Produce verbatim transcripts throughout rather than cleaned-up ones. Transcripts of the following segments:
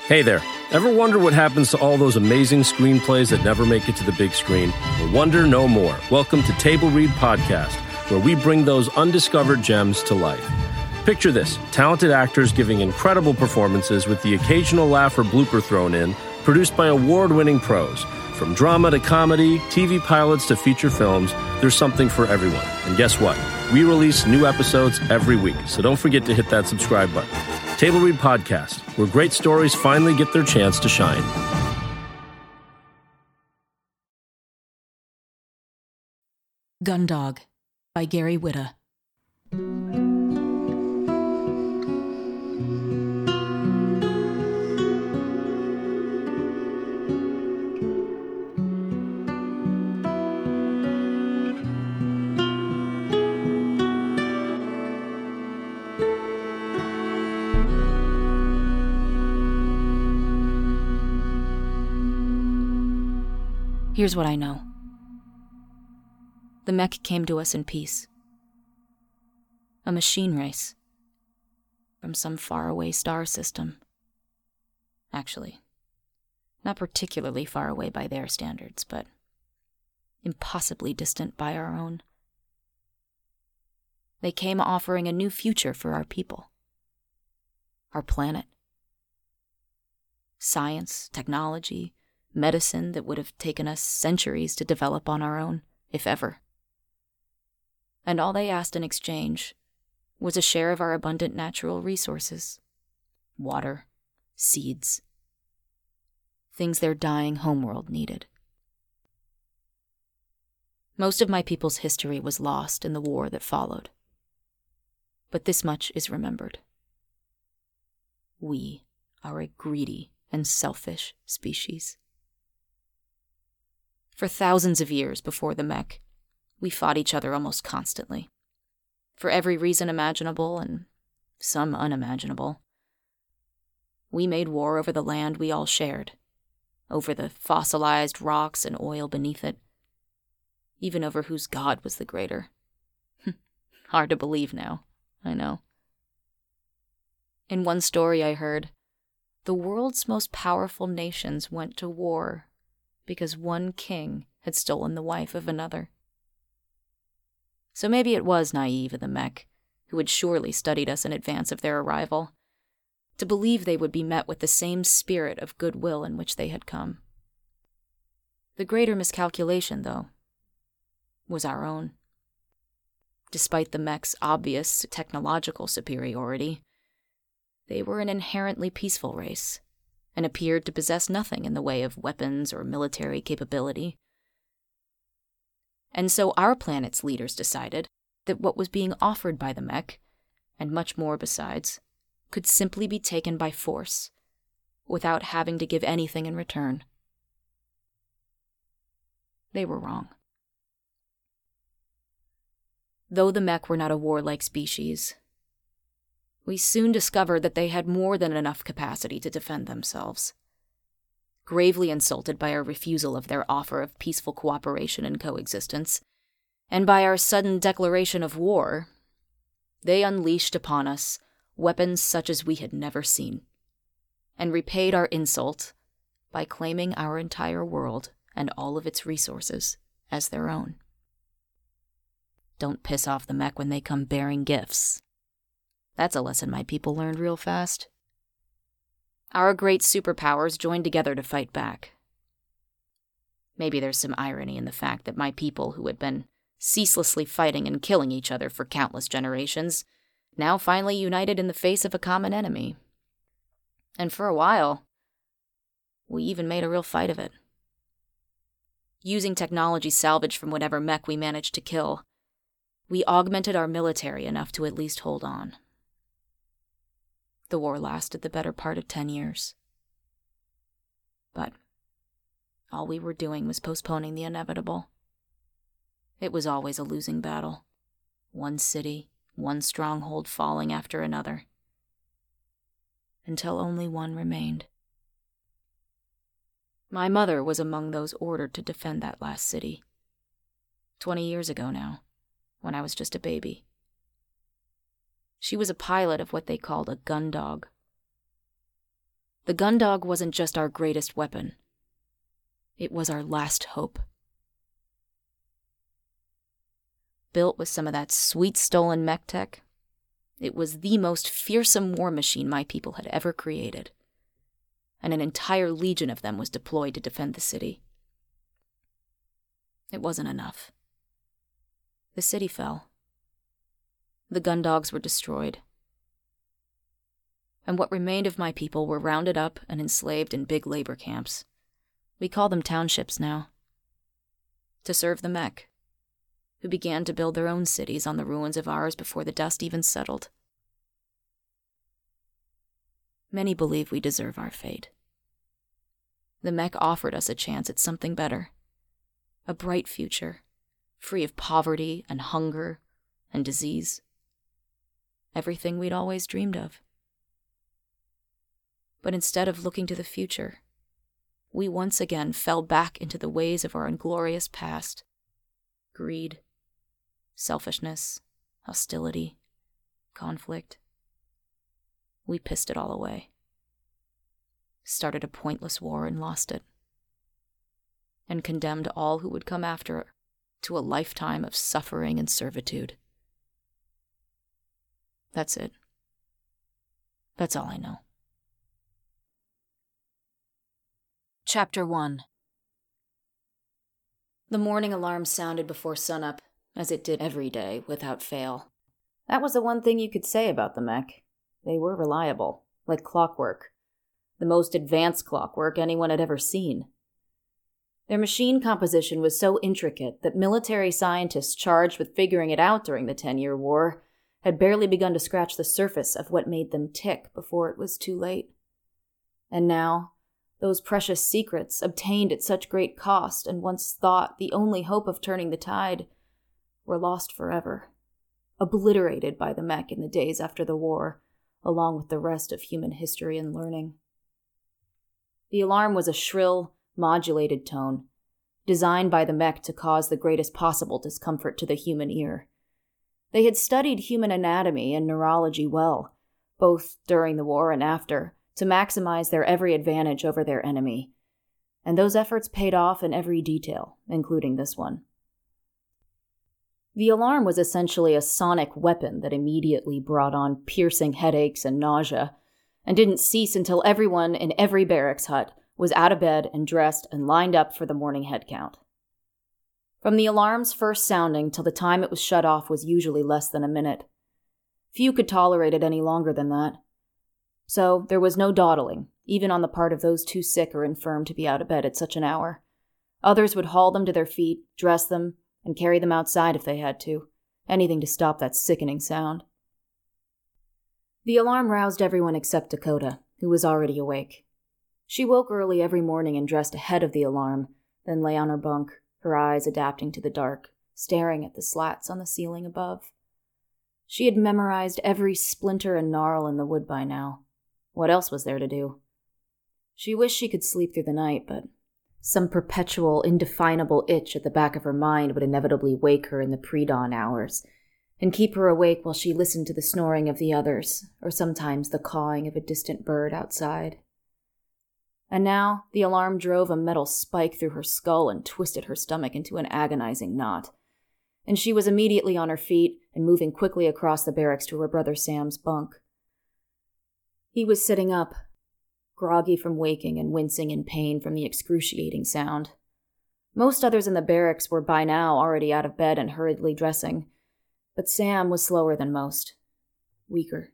Hey there. Ever wonder what happens to all those amazing screenplays that never make it to the big screen? Well, wonder no more. Welcome to Table Read Podcast, where we bring those undiscovered gems to life. Picture this, talented actors giving incredible performances with the occasional laugh or blooper thrown in, produced by award-winning pros. From drama to comedy, T V pilots to feature films, there's something for everyone. And guess what? We release new episodes every week, so don't forget to hit that subscribe button. Table Read Podcast, where great stories finally get their chance to shine. Gundog by Gary Whitta. Here's what I know. The mech came to us in peace. A machine race. From some faraway star system. Actually, not particularly far away by their standards, but impossibly distant by our own. They came offering a new future for our people. Our planet. Science, technology, medicine that would have taken us centuries to develop on our own, if ever. And all they asked in exchange was a share of our abundant natural resources. Water, seeds. Things their dying homeworld needed. Most of my people's history was lost in the war that followed. But this much is remembered. We are a greedy and selfish species. For thousands of years before the mech, we fought each other almost constantly. For every reason imaginable and some unimaginable. We made war over the land we all shared, over the fossilized rocks and oil beneath it, even over whose god was the greater. Hard to believe now, I know. In one story I heard, the world's most powerful nations went to war because one king had stolen the wife of another. So maybe it was naive of the mech, who had surely studied us in advance of their arrival, to believe they would be met with the same spirit of goodwill in which they had come. The greater miscalculation, though, was our own. Despite the mech's obvious technological superiority, they were an inherently peaceful race, and appeared to possess nothing in the way of weapons or military capability. And so our planet's leaders decided that what was being offered by the mech, and much more besides, could simply be taken by force, without having to give anything in return. They were wrong. Though the mech were not a warlike species, we soon discovered that they had more than enough capacity to defend themselves. Gravely insulted by our refusal of their offer of peaceful cooperation and coexistence, and by our sudden declaration of war, they unleashed upon us weapons such as we had never seen, and repaid our insult by claiming our entire world and all of its resources as their own. Don't piss off the mech when they come bearing gifts. That's a lesson my people learned real fast. Our great superpowers joined together to fight back. Maybe there's some irony in the fact that my people, who had been ceaselessly fighting and killing each other for countless generations, now finally united in the face of a common enemy. And for a while, we even made a real fight of it. Using technology salvaged from whatever mech we managed to kill, we augmented our military enough to at least hold on. The war lasted the better part of ten years. But all we were doing was postponing the inevitable. It was always a losing battle. One city, one stronghold falling after another. Until only one remained. My mother was among those ordered to defend that last city. Twenty years ago now, when I was just a baby. She was a pilot of what they called a Gundog. The gun dog wasn't just our greatest weapon. It was our last hope. Built with some of that sweet stolen mech tech, it was the most fearsome war machine my people had ever created, and an entire legion of them was deployed to defend the city. It wasn't enough. The city fell. The gun dogs were destroyed. And what remained of my people were rounded up and enslaved in big labor camps. We call them townships now. To serve the mech, who began to build their own cities on the ruins of ours before the dust even settled. Many believe we deserve our fate. The mech offered us a chance at something better. A bright future, free of poverty and hunger and disease. Everything we'd always dreamed of. But instead of looking to the future, we once again fell back into the ways of our inglorious past. Greed, selfishness, hostility, conflict. We pissed it all away. Started a pointless war and lost it. And condemned all who would come after to a lifetime of suffering and servitude. That's it. That's all I know. Chapter one. The morning alarm sounded before sunup, as it did every day, without fail. That was the one thing you could say about the mech. They were reliable, like clockwork. The most advanced clockwork anyone had ever seen. Their machine composition was so intricate that military scientists charged with figuring it out during the Ten-Year War had barely begun to scratch the surface of what made them tick before it was too late. And now, those precious secrets, obtained at such great cost and once thought the only hope of turning the tide, were lost forever, obliterated by the mech in the days after the war, along with the rest of human history and learning. The alarm was a shrill, modulated tone, designed by the mech to cause the greatest possible discomfort to the human ear. They had studied human anatomy and neurology well, both during the war and after, to maximize their every advantage over their enemy, and those efforts paid off in every detail, including this one. The alarm was essentially a sonic weapon that immediately brought on piercing headaches and nausea, and didn't cease until everyone in every barracks hut was out of bed and dressed and lined up for the morning head count. From the alarm's first sounding till the time it was shut off was usually less than a minute. Few could tolerate it any longer than that. So there was no dawdling, even on the part of those too sick or infirm to be out of bed at such an hour. Others would haul them to their feet, dress them, and carry them outside if they had to, anything to stop that sickening sound. The alarm roused everyone except Dakota, who was already awake. She woke early every morning and dressed ahead of the alarm, then lay on her bunk, her eyes adapting to the dark, staring at the slats on the ceiling above. She had memorized every splinter and gnarl in the wood by now. What else was there to do? She wished she could sleep through the night, but some perpetual, indefinable itch at the back of her mind would inevitably wake her in the pre-dawn hours, and keep her awake while she listened to the snoring of the others, or sometimes the cawing of a distant bird outside. And now the alarm drove a metal spike through her skull and twisted her stomach into an agonizing knot, and she was immediately on her feet and moving quickly across the barracks to her brother Sam's bunk. He was sitting up, groggy from waking and wincing in pain from the excruciating sound. Most others in the barracks were by now already out of bed and hurriedly dressing, but Sam was slower than most, weaker.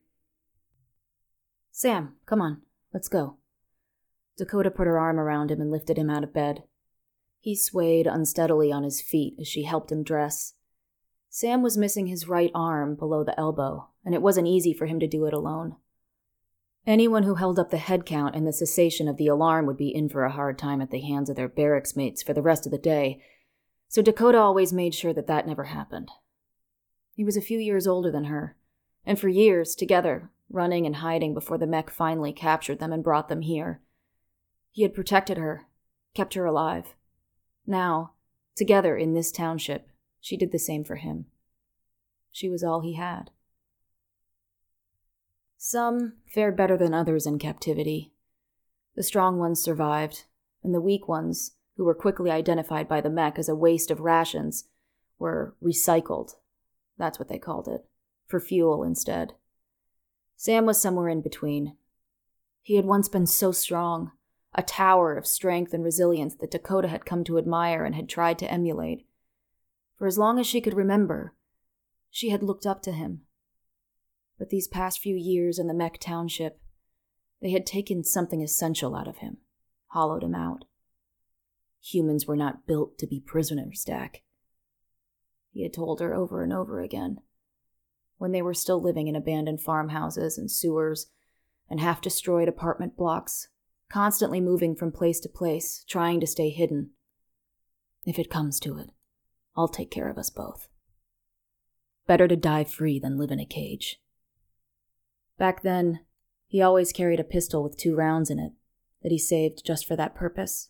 "Sam, come on, let's go." Dakota put her arm around him and lifted him out of bed. He swayed unsteadily on his feet as she helped him dress. Sam was missing his right arm below the elbow, and it wasn't easy for him to do it alone. Anyone who held up the head count and the cessation of the alarm would be in for a hard time at the hands of their barracks mates for the rest of the day, so Dakota always made sure that that never happened. He was a few years older than her, and for years, together, running and hiding before the mech finally captured them and brought them here. He had protected her, kept her alive. Now, together in this township, she did the same for him. She was all he had. Some fared better than others in captivity. The strong ones survived, and the weak ones, who were quickly identified by the mech as a waste of rations, were recycled. That's what they called it, for fuel instead. Sam was somewhere in between. He had once been so strong, a tower of strength and resilience that Dakota had come to admire and had tried to emulate. For as long as she could remember, she had looked up to him. But these past few years in the mech township, they had taken something essential out of him, hollowed him out. Humans were not built to be prisoners, Dak. He had told her over and over again, when they were still living in abandoned farmhouses and sewers and half-destroyed apartment blocks, constantly moving from place to place, trying to stay hidden. If it comes to it, I'll take care of us both. Better to die free than live in a cage. Back then, he always carried a pistol with two rounds in it that he saved just for that purpose.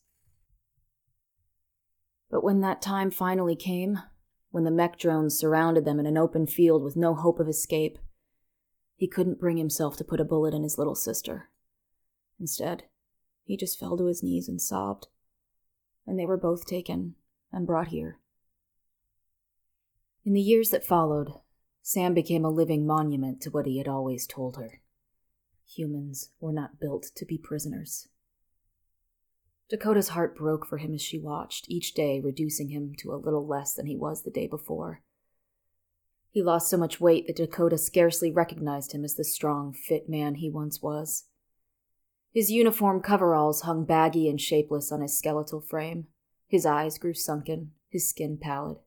But when that time finally came, when the mech drones surrounded them in an open field with no hope of escape, he couldn't bring himself to put a bullet in his little sister. Instead, he just fell to his knees and sobbed, and they were both taken and brought here. In the years that followed, Sam became a living monument to what he had always told her. Humans were not built to be prisoners. Dakota's heart broke for him as she watched, each day reducing him to a little less than he was the day before. He lost so much weight that Dakota scarcely recognized him as the strong, fit man he once was. His uniform coveralls hung baggy and shapeless on his skeletal frame. His eyes grew sunken, his skin pallid.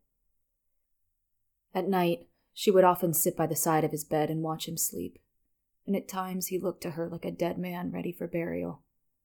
At night, she would often sit by the side of his bed and watch him sleep, and at times he looked to her like a dead man ready for burial.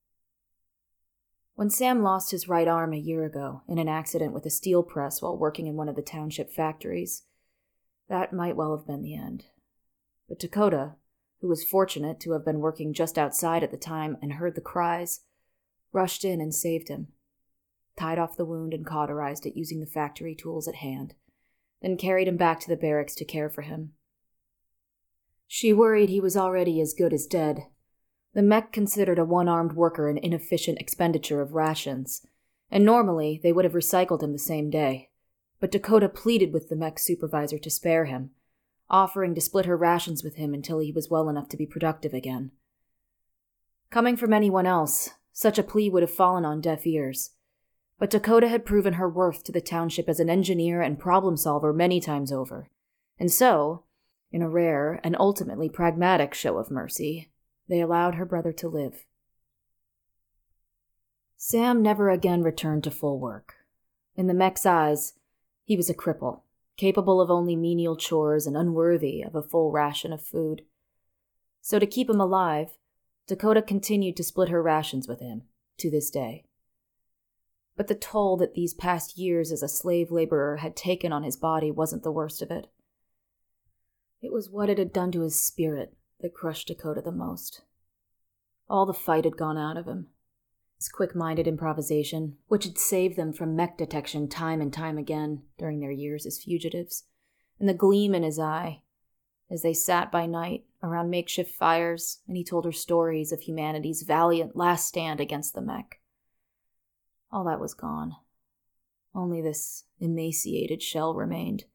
When Sam lost his right arm a year ago in an accident with a steel press while working in one of the township factories, that might well have been the end. But Dakota, who was fortunate to have been working just outside at the time and heard the cries, rushed in and saved him, tied off the wound and cauterized it using the factory tools at hand, then carried him back to the barracks to care for him. She worried he was already as good as dead. The mech considered a one-armed worker an inefficient expenditure of rations, and normally they would have recycled him the same day. But Dakota pleaded with the mech supervisor to spare him, offering to split her rations with him until he was well enough to be productive again. Coming from anyone else, such a plea would have fallen on deaf ears, but Dakota had proven her worth to the township as an engineer and problem solver many times over, and so, in a rare and ultimately pragmatic show of mercy, they allowed her brother to live. Sam never again returned to full work. In the mech's eyes, he was a cripple, capable of only menial chores and unworthy of a full ration of food. So to keep him alive, Dakota continued to split her rations with him, to this day. But the toll that these past years as a slave laborer had taken on his body wasn't the worst of it. It was what it had done to his spirit that crushed Dakota the most. All the fight had gone out of him. His quick-minded improvisation, which had saved them from mech detection time and time again during their years as fugitives, and the gleam in his eye as they sat by night around makeshift fires and he told her stories of humanity's valiant last stand against the mech. All that was gone. Only this emaciated shell remained.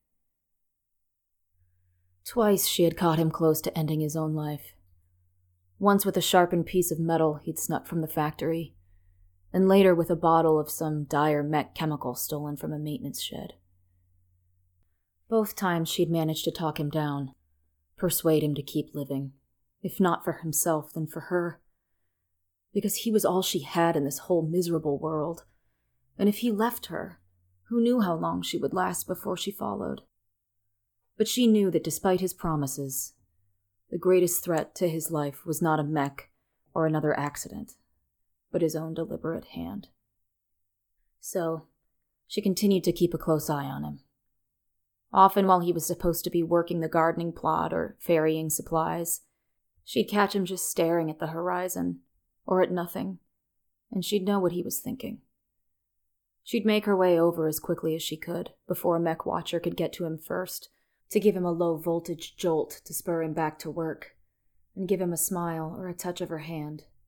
Twice she had caught him close to ending his own life. Once with a sharpened piece of metal he'd snuck from the factory, and later with a bottle of some dire mech chemical stolen from a maintenance shed. Both times she'd managed to talk him down, persuade him to keep living, if not for himself, then for her. Because he was all she had in this whole miserable world, and if he left her, who knew how long she would last before she followed? But she knew that despite his promises, the greatest threat to his life was not a mech or another accident, but his own deliberate hand. So, she continued to keep a close eye on him. Often while he was supposed to be working the gardening plot or ferrying supplies, she'd catch him just staring at the horizon, or at nothing, and she'd know what he was thinking. She'd make her way over as quickly as she could, before a mech watcher could get to him first, to give him a low-voltage jolt to spur him back to work, and give him a smile or a touch of her hand,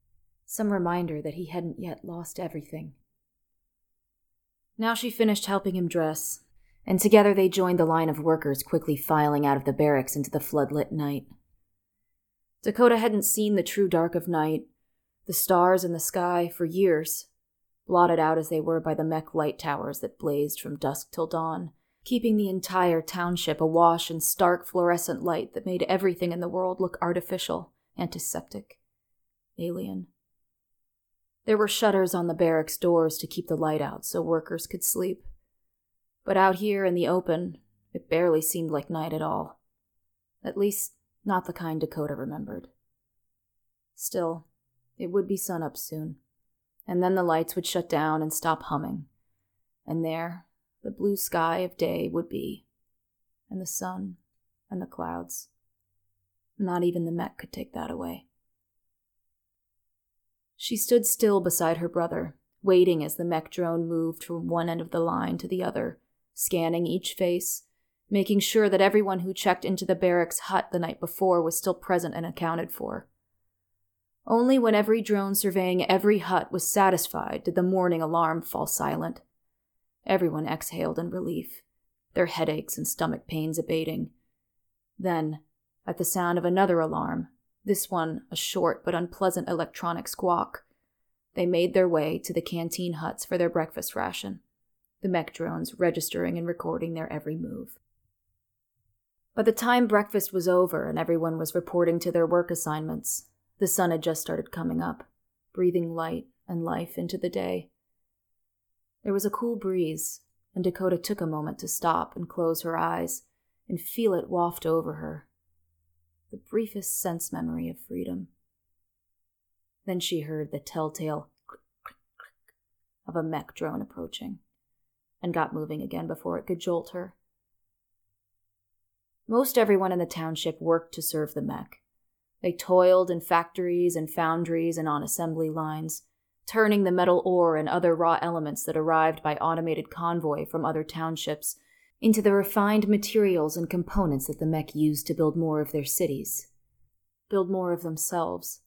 Some reminder that he hadn't yet lost everything. Now she finished helping him dress, and together they joined the line of workers quickly filing out of the barracks into the floodlit night. Dakota hadn't seen the true dark of night, the stars in the sky, for years, blotted out as they were by the mech light towers that blazed from dusk till dawn, keeping the entire township awash in stark fluorescent light that made everything in the world look artificial, antiseptic, alien. There were shutters on the barracks doors to keep the light out so workers could sleep. But out here in the open, it barely seemed like night at all. At least, not the kind Dakota remembered. Still, it would be sunup soon, and then the lights would shut down and stop humming. And there, the blue sky of day would be, and the sun, and the clouds. Not even the mech could take that away. She stood still beside her brother, waiting as the mech drone moved from one end of the line to the other, scanning each face, making sure that everyone who checked into the barracks hut the night before was still present and accounted for. Only when every drone surveying every hut was satisfied did the morning alarm fall silent. Everyone exhaled in relief, their headaches and stomach pains abating. Then, at the sound of another alarm, this one a short but unpleasant electronic squawk, they made their way to the canteen huts for their breakfast ration, the mech drones registering and recording their every move. By the time breakfast was over and everyone was reporting to their work assignments, the sun had just started coming up, breathing light and life into the day. There was a cool breeze, and Dakota took a moment to stop and close her eyes and feel it waft over her. The briefest sense memory of freedom. Then she heard the telltale click, click, click of a mech drone approaching, and got moving again before it could jolt her. Most everyone in the township worked to serve the mech. They toiled in factories and foundries and on assembly lines, turning the metal ore and other raw elements that arrived by automated convoy from other townships into the refined materials and components that the mech used to build more of their cities, build more of themselves.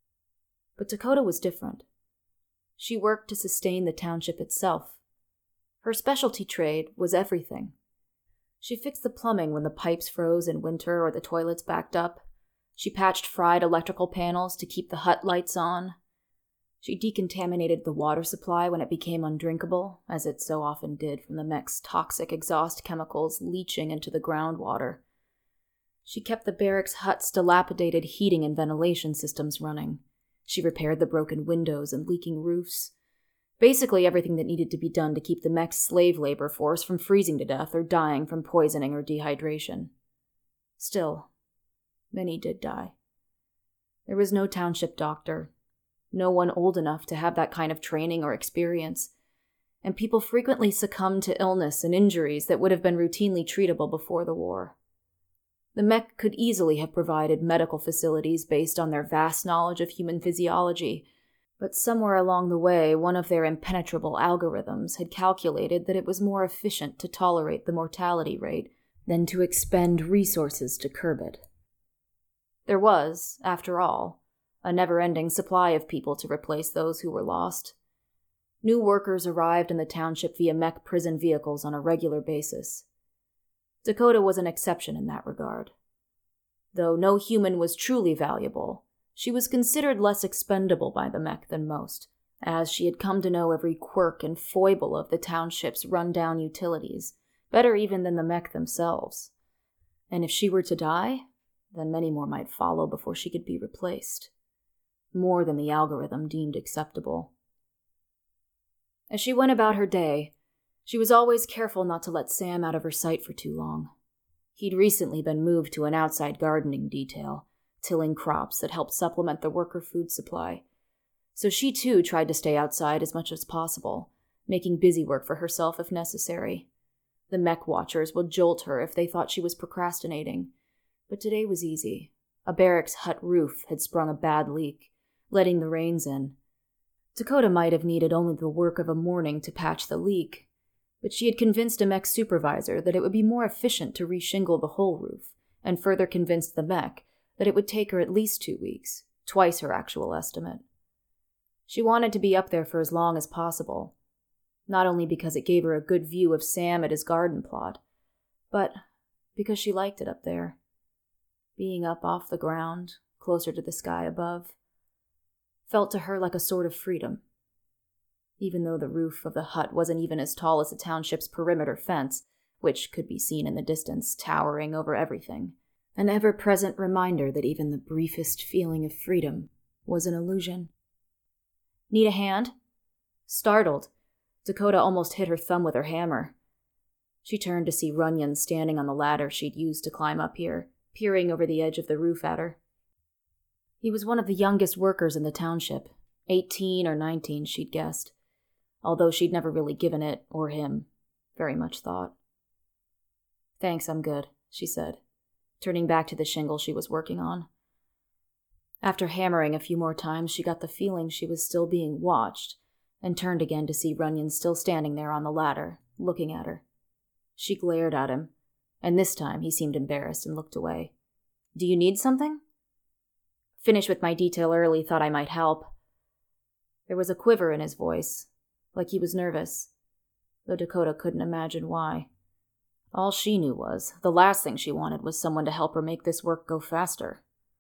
But Dakota was different. She worked to sustain the township itself. Her specialty trade was everything. She fixed the plumbing when the pipes froze in winter or the toilets backed up. She patched fried electrical panels to keep the hut lights on. She decontaminated the water supply when it became undrinkable, as it so often did from the mech's toxic exhaust chemicals leaching into the groundwater. She kept the barracks' hut's dilapidated heating and ventilation systems running. She repaired the broken windows and leaking roofs. Basically everything that needed to be done to keep the mech's slave labor force from freezing to death or dying from poisoning or dehydration. Still, many did die. There was no township doctor, no one old enough to have that kind of training or experience, and people frequently succumbed to illness and injuries that would have been routinely treatable before the war. The mech could easily have provided medical facilities based on their vast knowledge of human physiology, but somewhere along the way, one of their impenetrable algorithms had calculated that it was more efficient to tolerate the mortality rate than to expend resources to curb it. There was, after all, a never-ending supply of people to replace those who were lost. New workers arrived in the township via mech prison vehicles on a regular basis. Dakota was an exception in that regard. Though no human was truly valuable, she was considered less expendable by the mech than most, as she had come to know every quirk and foible of the township's run-down utilities, better even than the mech themselves. And if she were to die, then many more might follow before she could be replaced. More than the algorithm deemed acceptable. As she went about her day, she was always careful not to let Sam out of her sight for too long. He'd recently been moved to an outside gardening detail, tilling crops that helped supplement the worker food supply. So she too tried to stay outside as much as possible, making busy work for herself if necessary. The mech watchers would jolt her if they thought she was procrastinating. But today was easy. A barracks hut roof had sprung a bad leak, letting the rains in. Dakota might have needed only the work of a morning to patch the leak, but she had convinced a mech supervisor that it would be more efficient to reshingle the whole roof, and further convinced the mech that it would take her at least two weeks, twice her actual estimate. She wanted to be up there for as long as possible, not only because it gave her a good view of Sam at his garden plot, but because she liked it up there. Being up off the ground, closer to the sky above, felt to her like a sort of freedom. Even though the roof of the hut wasn't even as tall as the township's perimeter fence, which could be seen in the distance, towering over everything, an ever-present reminder that even the briefest feeling of freedom was an illusion. Need a hand? Startled, Dakota almost hit her thumb with her hammer. She turned to see Runyon standing on the ladder she'd used to climb up here, peering over the edge of the roof at her. He was one of the youngest workers in the township, eighteen or nineteen, she'd guessed, although she'd never really given it, or him, very much thought. "Thanks, I'm good," she said, turning back to the shingle she was working on. After hammering a few more times, she got the feeling she was still being watched, and turned again to see Runyon still standing there on the ladder, looking at her. She glared at him, and this time he seemed embarrassed and looked away. "Do you need something?" "Finished with my detail early, thought I might help." There was a quiver in his voice, like he was nervous, though Dakota couldn't imagine why. All she knew was, the last thing she wanted was someone to help her make this work go faster.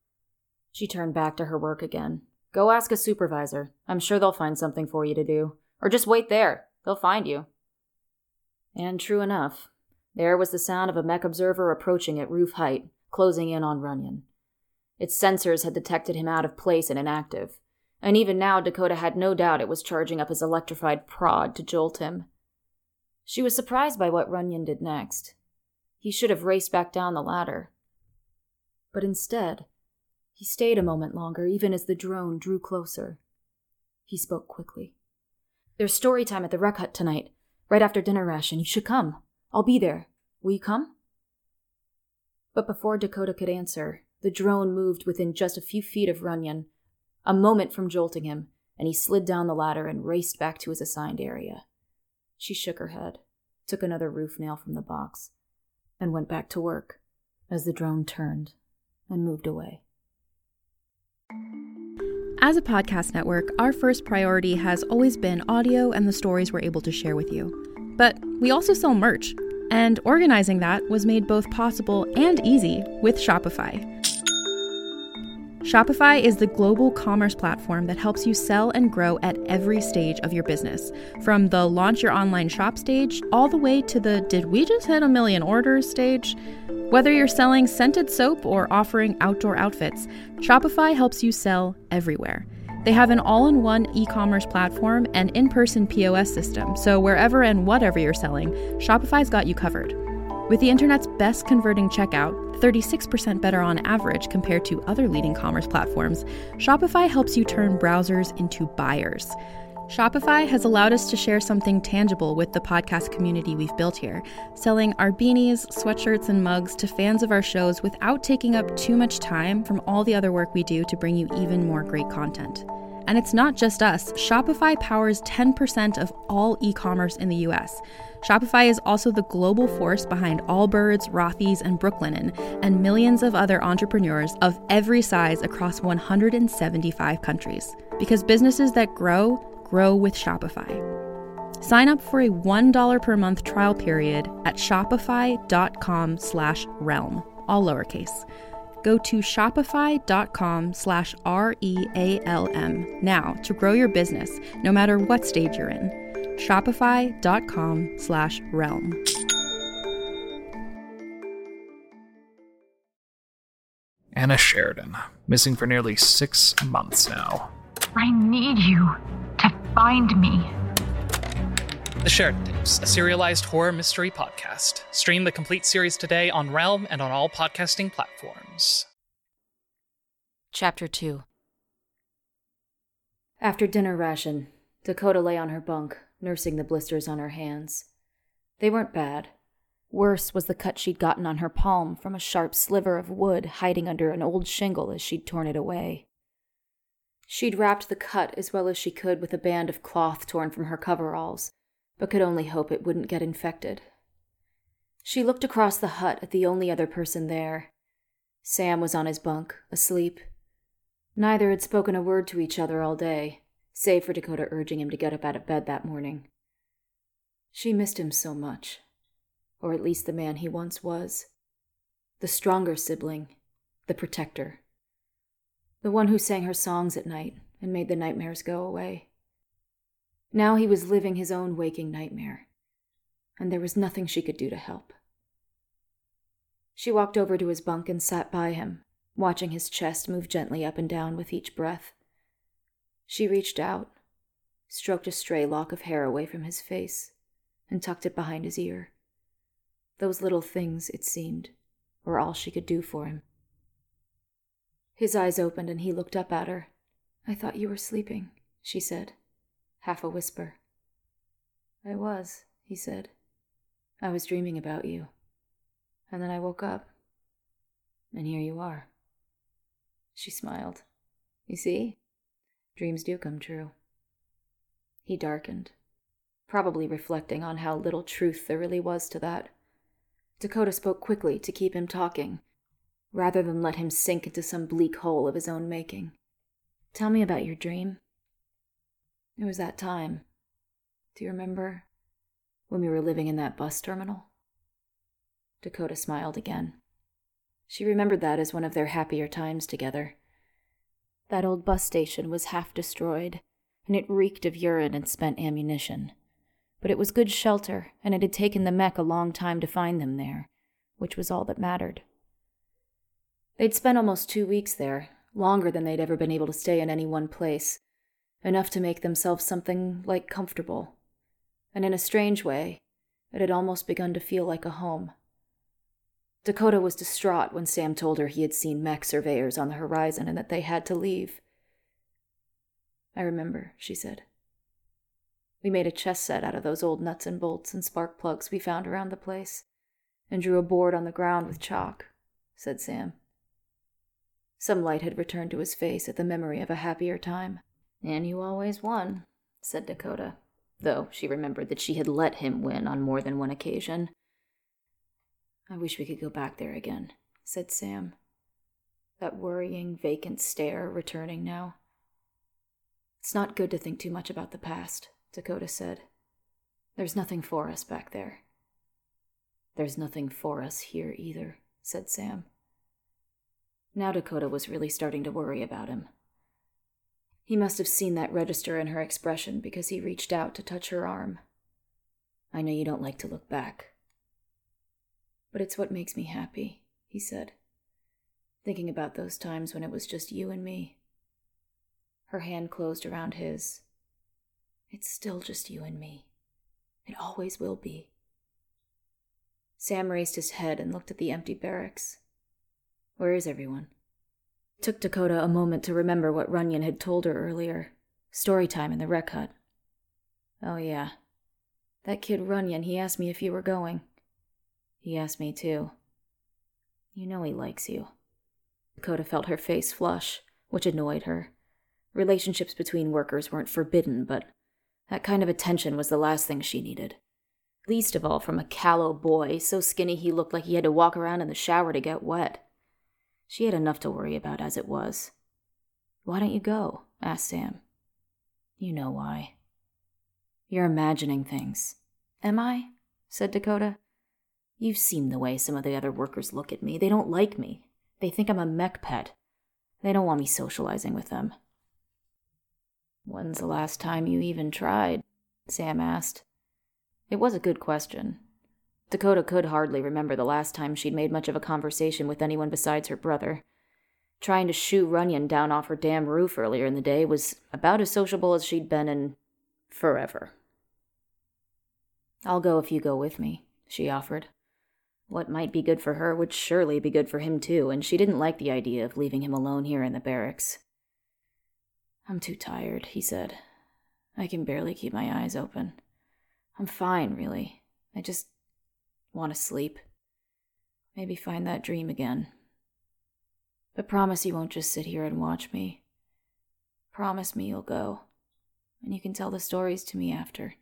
She turned back to her work again. "Go ask a supervisor. I'm sure they'll find something for you to do. Or just wait there. They'll find you." And true enough, there was the sound of a mech observer approaching at roof height, closing in on Runyon. Its sensors had detected him out of place and inactive, and even now Dakota had no doubt it was charging up his electrified prod to jolt him. She was surprised by what Runyon did next. He should have raced back down the ladder. But instead, he stayed a moment longer, even as the drone drew closer. He spoke quickly. "There's story time at the rec hut tonight, right after dinner ration. You should come. I'll be there. Will you come?" But before Dakota could answer, the drone moved within just a few feet of Runyon, a moment from jolting him, and he slid down the ladder and raced back to his assigned area. She shook her head, took another roof nail from the box, and went back to work as the drone turned and moved away. As a podcast network, our first priority has always been audio and the stories we're able to share with you. But we also sell merch, and organizing that was made both possible and easy with Shopify. Shopify is the global commerce platform that helps you sell and grow at every stage of your business, from the launch your online shop stage all the way to the did we just hit a million orders stage. Whether you're selling scented soap or offering outdoor outfits, Shopify helps you sell everywhere. They have an all-in-one e-commerce platform and in-person P O S system, so wherever and whatever you're selling, Shopify's got you covered. With the internet's best converting checkout, thirty-six percent better on average compared to other leading commerce platforms, Shopify helps you turn browsers into buyers. Shopify has allowed us to share something tangible with the podcast community we've built here, selling our beanies, sweatshirts, and mugs to fans of our shows without taking up too much time from all the other work we do to bring you even more great content. And it's not just us. Shopify powers ten percent of all e-commerce in the U S. Shopify is also the global force behind Allbirds, Rothy's, and Brooklinen, and millions of other entrepreneurs of every size across one hundred seventy-five countries. Because businesses that grow, grow with Shopify. Sign up for a one dollar per month trial period at shopify.com slash realm, all lowercase. Go to shopify.com slash R-E-A-L-M now to grow your business, no matter what stage you're in. Shopify.com slash realm. Anna Sheridan, missing for nearly six months now. I need you to find me. The Sheridan Tapes, a serialized horror mystery podcast. Stream the complete series today on Realm and on all podcasting platforms. Chapter two. After dinner ration, Dakota lay on her bunk, nursing the blisters on her hands. They weren't bad. Worse was the cut she'd gotten on her palm from a sharp sliver of wood hiding under an old shingle as she'd torn it away. She'd wrapped the cut as well as she could with a band of cloth torn from her coveralls, but could only hope it wouldn't get infected. She looked across the hut at the only other person there. Sam was on his bunk, asleep. Neither had spoken a word to each other all day, save for Dakota urging him to get up out of bed that morning. She missed him so much, or at least the man he once was. The stronger sibling, the protector. The one who sang her songs at night and made the nightmares go away. Now he was living his own waking nightmare, and there was nothing she could do to help. She walked over to his bunk and sat by him, watching his chest move gently up and down with each breath. She reached out, stroked a stray lock of hair away from his face, and tucked it behind his ear. Those little things, it seemed, were all she could do for him. His eyes opened and he looked up at her. "I thought you were sleeping," she said, half a whisper. "I was," he said. "I was dreaming about you. And then I woke up. And here you are." She smiled. "You see? Dreams do come true." He darkened, probably reflecting on how little truth there really was to that. Dakota spoke quickly to keep him talking, rather than let him sink into some bleak hole of his own making. "Tell me about your dream." "It was that time. Do you remember when we were living in that bus terminal?" Dakota smiled again. She remembered that as one of their happier times together. That old bus station was half destroyed, and it reeked of urine and spent ammunition. But it was good shelter, and it had taken the mech a long time to find them there, which was all that mattered. They'd spent almost two weeks there, longer than they'd ever been able to stay in any one place, enough to make themselves something like comfortable. And in a strange way, it had almost begun to feel like a home. Dakota was distraught when Sam told her he had seen mech surveyors on the horizon and that they had to leave. "I remember," she said. "We made a chess set out of those old nuts and bolts and spark plugs we found around the place, and drew a board on the ground with chalk," said Sam. Some light had returned to his face at the memory of a happier time. "And you always won," said Dakota, though she remembered that she had let him win on more than one occasion. "I wish we could go back there again," said Sam, that worrying, vacant stare returning now. "It's not good to think too much about the past," Dakota said. "There's nothing for us back there." "There's nothing for us here either," said Sam. Now Dakota was really starting to worry about him. He must have seen that register in her expression because he reached out to touch her arm. "I know you don't like to look back. But it's what makes me happy," he said, thinking about those times when it was just you and me. Her hand closed around his. "It's still just you and me. It always will be." Sam raised his head and looked at the empty barracks. "Where is everyone?" It took Dakota a moment to remember what Runyon had told her earlier. Story time in the rec hut. "Oh yeah. That kid Runyon, he asked me if you were going." "He asked me too." "You know he likes you." Dakota felt her face flush, which annoyed her. Relationships between workers weren't forbidden, but that kind of attention was the last thing she needed. Least of all from a callow boy, so skinny he looked like he had to walk around in the shower to get wet. She had enough to worry about as it was. "Why don't you go?" asked Sam. "You know why. You're imagining things." "Am I?" said Dakota. "You've seen the way some of the other workers look at me. They don't like me. They think I'm a mech pet. They don't want me socializing with them." "When's the last time you even tried?" Sam asked. It was a good question. Dakota could hardly remember the last time she'd made much of a conversation with anyone besides her brother. Trying to shoo Runyon down off her damn roof earlier in the day was about as sociable as she'd been in forever. "I'll go if you go with me," she offered. What might be good for her would surely be good for him too, and she didn't like the idea of leaving him alone here in the barracks. "I'm too tired," he said. "I can barely keep my eyes open. I'm fine, really. I just want to sleep. Maybe find that dream again. But promise you won't just sit here and watch me. Promise me you'll go, and you can tell the stories to me after."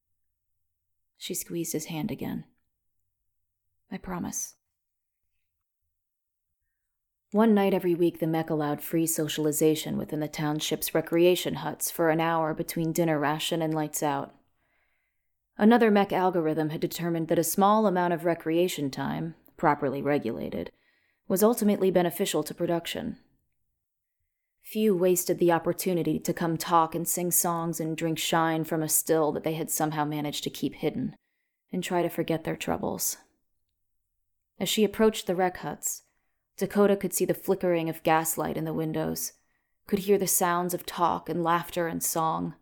She squeezed his hand again. "I promise." One night every week, the mech allowed free socialization within the township's recreation huts for an hour between dinner ration and lights out. Another mech algorithm had determined that a small amount of recreation time, properly regulated, was ultimately beneficial to production. Few wasted the opportunity to come talk and sing songs and drink shine from a still that they had somehow managed to keep hidden, and try to forget their troubles. As she approached the rec huts, Dakota could see the flickering of gaslight in the windows, could hear the sounds of talk and laughter and song.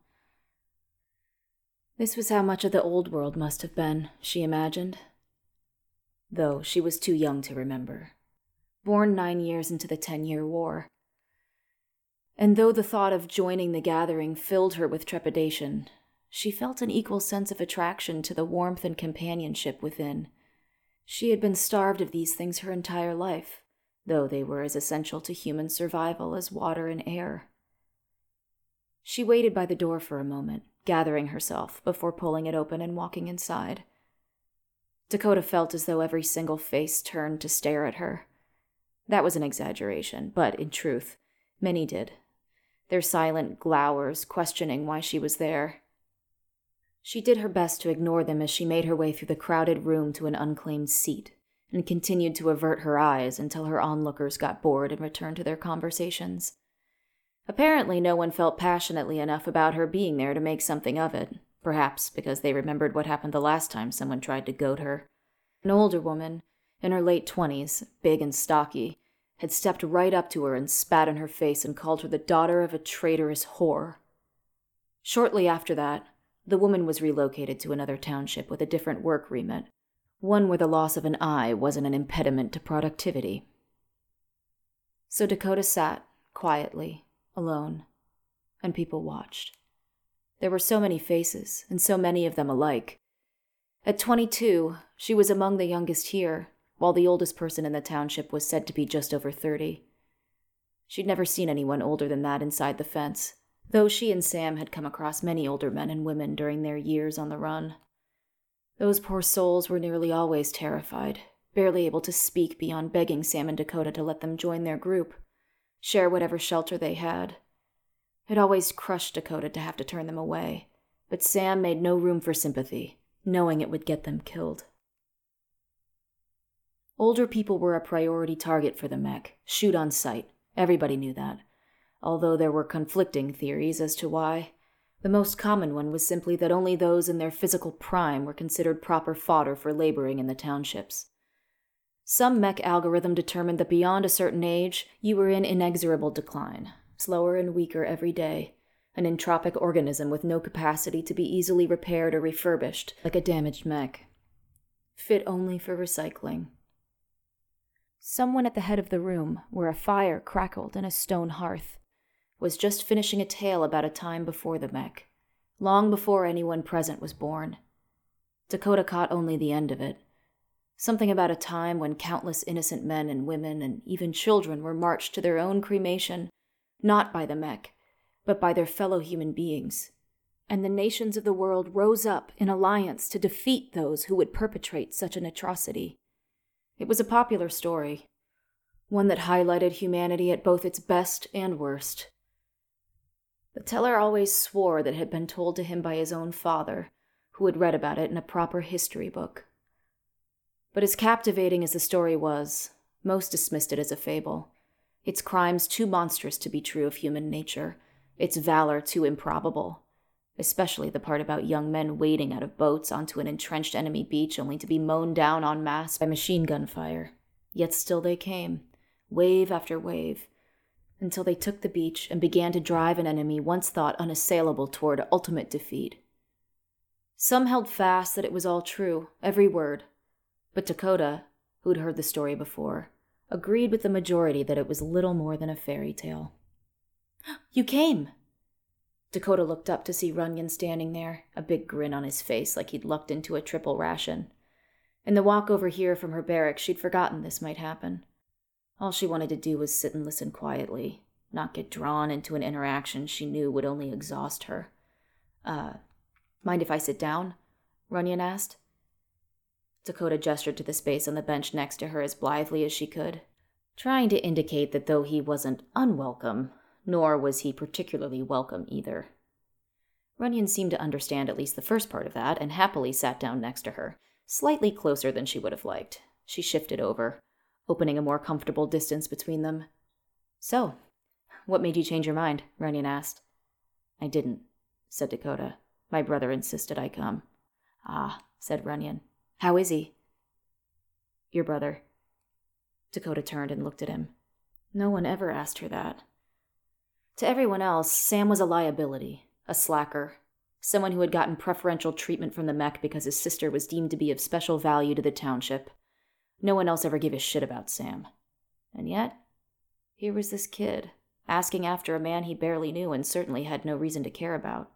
This was how much of the old world must have been, she imagined, though she was too young to remember. Born nine years into the Ten-Year War. And though the thought of joining the gathering filled her with trepidation, she felt an equal sense of attraction to the warmth and companionship within. She had been starved of these things her entire life, though they were as essential to human survival as water and air. She waited by the door for a moment, gathering herself before pulling it open and walking inside. Dakota felt as though every single face turned to stare at her. That was an exaggeration, but in truth, many did, their silent glowers questioning why she was there. She did her best to ignore them as she made her way through the crowded room to an unclaimed seat, and continued to avert her eyes until her onlookers got bored and returned to their conversations. Apparently no one felt passionately enough about her being there to make something of it, perhaps because they remembered what happened the last time someone tried to goad her. An older woman, in her late twenties, big and stocky, had stepped right up to her and spat in her face and called her the daughter of a traitorous whore. Shortly after that, the woman was relocated to another township with a different work remit, one where the loss of an eye wasn't an impediment to productivity. So Dakota sat, quietly, alone, and people watched. There were so many faces, and so many of them alike. At twenty-two, she was among the youngest here, while the oldest person in the township was said to be just over thirty. She'd never seen anyone older than that inside the fence, though she and Sam had come across many older men and women during their years on the run. Those poor souls were nearly always terrified, barely able to speak beyond begging Sam and Dakota to let them join their group, share whatever shelter they had. It always crushed Dakota to have to turn them away, but Sam made no room for sympathy, knowing it would get them killed. Older people were a priority target for the mech, shoot on sight. Everybody knew that, although there were conflicting theories as to why. The most common one was simply that only those in their physical prime were considered proper fodder for laboring in the townships. Some mech algorithm determined that beyond a certain age, you were in inexorable decline, slower and weaker every day, an entropic organism with no capacity to be easily repaired or refurbished, like a damaged mech. Fit only for recycling. Someone at the head of the room, where a fire crackled in a stone hearth, was just finishing a tale about a time before the mech, long before anyone present was born. Dakota caught only the end of it. Something about a time when countless innocent men and women and even children were marched to their own cremation, not by the mech, but by their fellow human beings. And the nations of the world rose up in alliance to defeat those who would perpetrate such an atrocity. It was a popular story, one that highlighted humanity at both its best and worst. The teller always swore that it had been told to him by his own father, who had read about it in a proper history book. But as captivating as the story was, most dismissed it as a fable, its crimes too monstrous to be true of human nature, its valor too improbable, especially the part about young men wading out of boats onto an entrenched enemy beach only to be mown down en masse by machine gun fire. Yet still they came, wave after wave, until they took the beach and began to drive an enemy once thought unassailable toward ultimate defeat. Some held fast that it was all true, every word, but Dakota, who'd heard the story before, agreed with the majority that it was little more than a fairy tale. "You came!" Dakota looked up to see Runyon standing there, a big grin on his face like he'd lucked into a triple ration. In the walk over here from her barracks, she'd forgotten this might happen. All she wanted to do was sit and listen quietly, not get drawn into an interaction she knew would only exhaust her. Uh, mind if I sit down?" Runyon asked. Dakota gestured to the space on the bench next to her as blithely as she could. trying to indicate that though he wasn't unwelcome, nor was he particularly welcome either. Runyon seemed to understand at least the first part of that, and happily sat down next to her, slightly closer than she would have liked. She shifted over, opening a more comfortable distance between them. "So, what made you change your mind?" Runyon asked. "I didn't," said Dakota. "My brother insisted I come." "Ah," said Runyon. "How is he?" "Your brother." Dakota turned and looked at him. No one ever asked her that. To everyone else, Sam was a liability, a slacker, someone who had gotten preferential treatment from the mech because his sister was deemed to be of special value to the township. No one else ever gave a shit about Sam. And yet, here was this kid, asking after a man he barely knew and certainly had no reason to care about.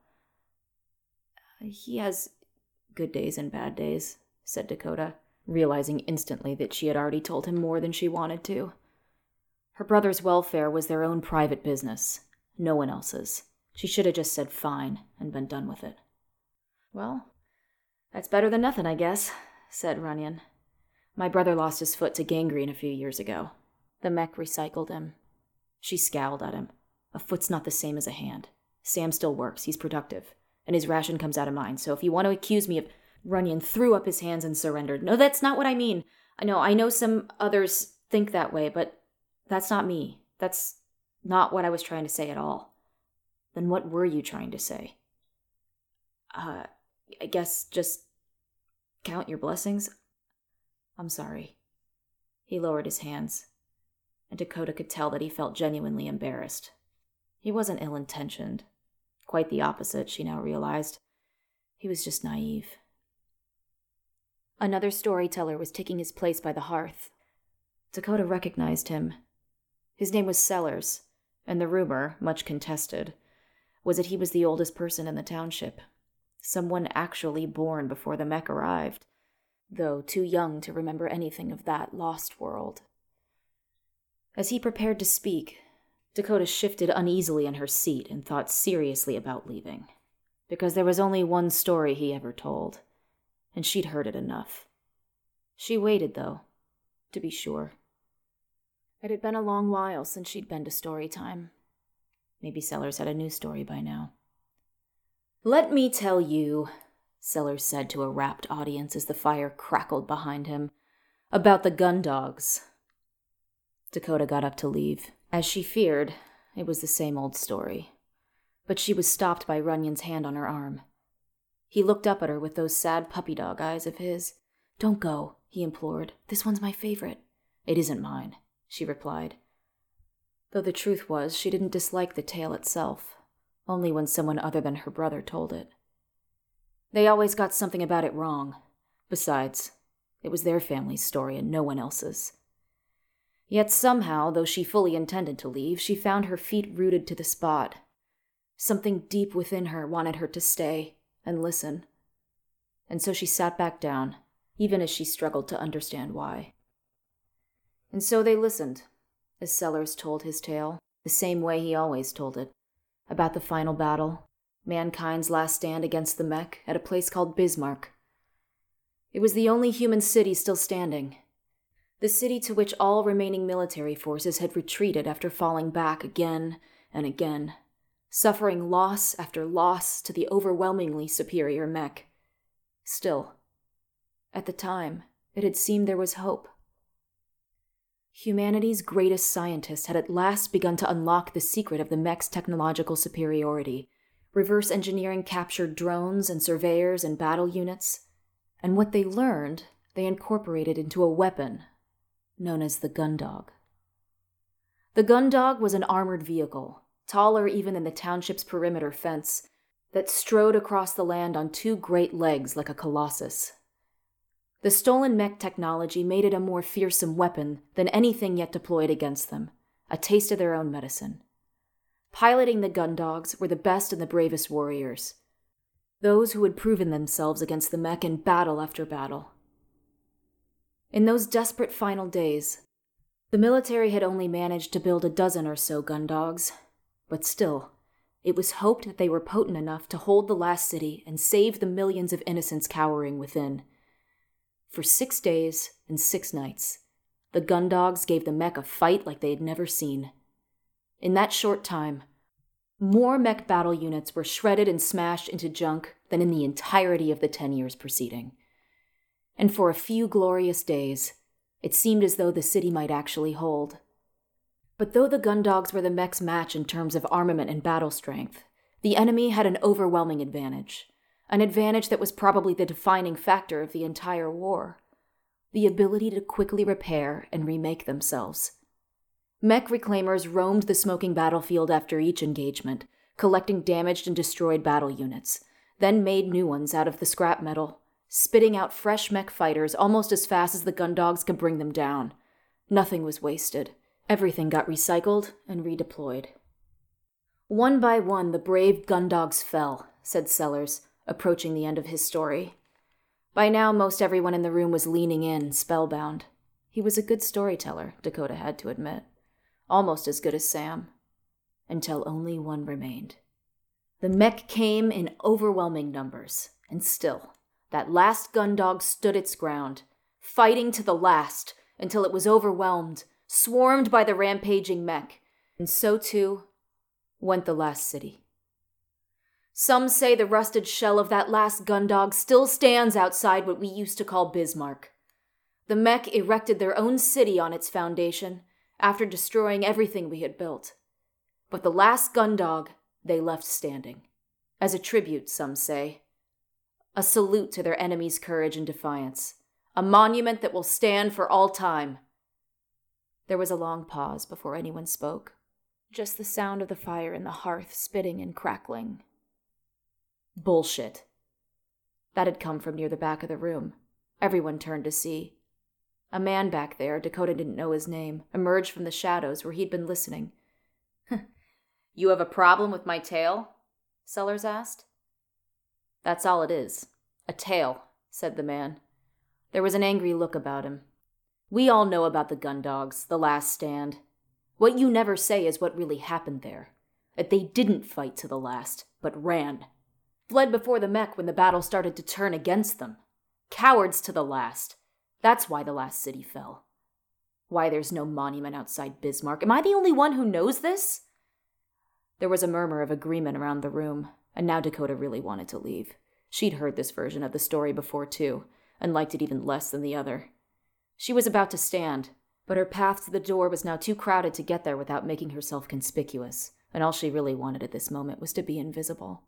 "He has good days and bad days," said Dakota, realizing instantly that she had already told him more than she wanted to. Her brother's welfare was their own private business, no one else's. She should have just said fine and been done with it. "Well, that's better than nothing, I guess," said Runyon. "My brother lost his foot to gangrene a few years ago. The mech recycled him." She scowled at him. "A foot's not the same as a hand. Sam still works, he's productive, and his ration comes out of mine, so if you want to accuse me of—" Runyon threw up his hands and surrendered. "No, that's not what I mean. I know, I know some others think that way, but that's not me. That's not what I was trying to say at all." "Then what were you trying to say?" Uh, I guess just count your blessings. I'm sorry." He lowered his hands, and Dakota could tell that he felt genuinely embarrassed. He wasn't ill-intentioned. Quite the opposite, she now realized. He was just naive. Another storyteller was taking his place by the hearth. Dakota recognized him. His name was Sellers, and the rumor, much contested, was that he was the oldest person in the township. Someone actually born before the mech arrived, though too young to remember anything of that lost world. As he prepared to speak, Dakota shifted uneasily in her seat and thought seriously about leaving, because there was only one story he ever told, and she'd heard it enough. She waited, though, to be sure. It had been a long while since she'd been to story time. Maybe Sellers had a new story by now. "Let me tell you," Sellers said to a rapt audience as the fire crackled behind him, "about the Gundogs." Dakota got up to leave. As she feared, it was the same old story. But she was stopped by Runyon's hand on her arm. He looked up at her with those sad puppy dog eyes of his. "Don't go," he implored. "This one's my favorite." "It isn't mine," she replied. Though the truth was, she didn't dislike the tale itself, only when someone other than her brother told it. They always got something about it wrong. Besides, it was their family's story and no one else's. Yet somehow, though she fully intended to leave, she found her feet rooted to the spot. Something deep within her wanted her to stay and listen. And so she sat back down, even as she struggled to understand why. And so they listened, as Sellers told his tale, the same way he always told it, about the final battle, mankind's last stand against the mech at a place called Bismarck. It was the only human city still standing, the city to which all remaining military forces had retreated after falling back again and again, suffering loss after loss to the overwhelmingly superior mech. Still, at the time, it had seemed there was hope. Humanity's greatest scientist had at last begun to unlock the secret of the mech's technological superiority, reverse engineering captured drones and surveyors and battle units, and what they learned they incorporated into a weapon known as the Gundog. The Gundog was an armored vehicle, taller even than the township's perimeter fence, that strode across the land on two great legs like a colossus. The stolen mech technology made it a more fearsome weapon than anything yet deployed against them, a taste of their own medicine. Piloting the Gundogs were the best and the bravest warriors, those who had proven themselves against the mech in battle after battle. In those desperate final days, the military had only managed to build a dozen or so Gundogs, but still, it was hoped that they were potent enough to hold the last city and save the millions of innocents cowering within. For six days and six nights, The Gundogs gave the mech a fight like they had never seen. In that short time, more mech battle units were shredded and smashed into junk than in the entirety of the ten years preceding. And for a few glorious days, it seemed as though the city might actually hold. But though the Gundogs were the mech's match in terms of armament and battle strength, the enemy had an overwhelming advantage, an advantage that was probably the defining factor of the entire war. The ability to quickly repair and remake themselves. Mech reclaimers roamed the smoking battlefield after each engagement, collecting damaged and destroyed battle units, then made new ones out of the scrap metal, spitting out fresh mech fighters almost as fast as the Gundogs could bring them down. Nothing was wasted. Everything got recycled and redeployed. One by one, the brave Gundogs fell, said Sellers, approaching the end of his story. By now, most everyone in the room was leaning in, spellbound. He was a good storyteller, Dakota had to admit. Almost as good as Sam. Until only one remained. The mech came in overwhelming numbers, and still, that last Gundog stood its ground, fighting to the last, until it was overwhelmed, swarmed by the rampaging mech, and so too went the last city. Some say the rusted shell of that last Gundog still stands outside what we used to call Bismarck. The mech erected their own city on its foundation after destroying everything we had built. But the last Gundog they left standing. As a tribute, some say. A salute to their enemies' courage and defiance. A monument that will stand for all time. There was a long pause before anyone spoke. Just the sound of the fire in the hearth spitting and crackling. Bullshit. That had come from near the back of the room. Everyone turned to see. A man back there, Dakota didn't know his name, emerged from the shadows where he'd been listening. You have a problem with my tale? Sellers asked. That's all it is. A tale, said the man. There was an angry look about him. We all know about the Gundogs, the last stand. What you never say is what really happened there. That they didn't fight to the last, but ran. Fled before the mech when the battle started to turn against them. Cowards to the last. That's why the last city fell. Why there's no monument outside Bismarck. Am I the only one who knows this? There was a murmur of agreement around the room, and now Dakota really wanted to leave. She'd heard this version of the story before, too, and liked it even less than the other. She was about to stand, but her path to the door was now too crowded to get there without making herself conspicuous, and all she really wanted at this moment was to be invisible.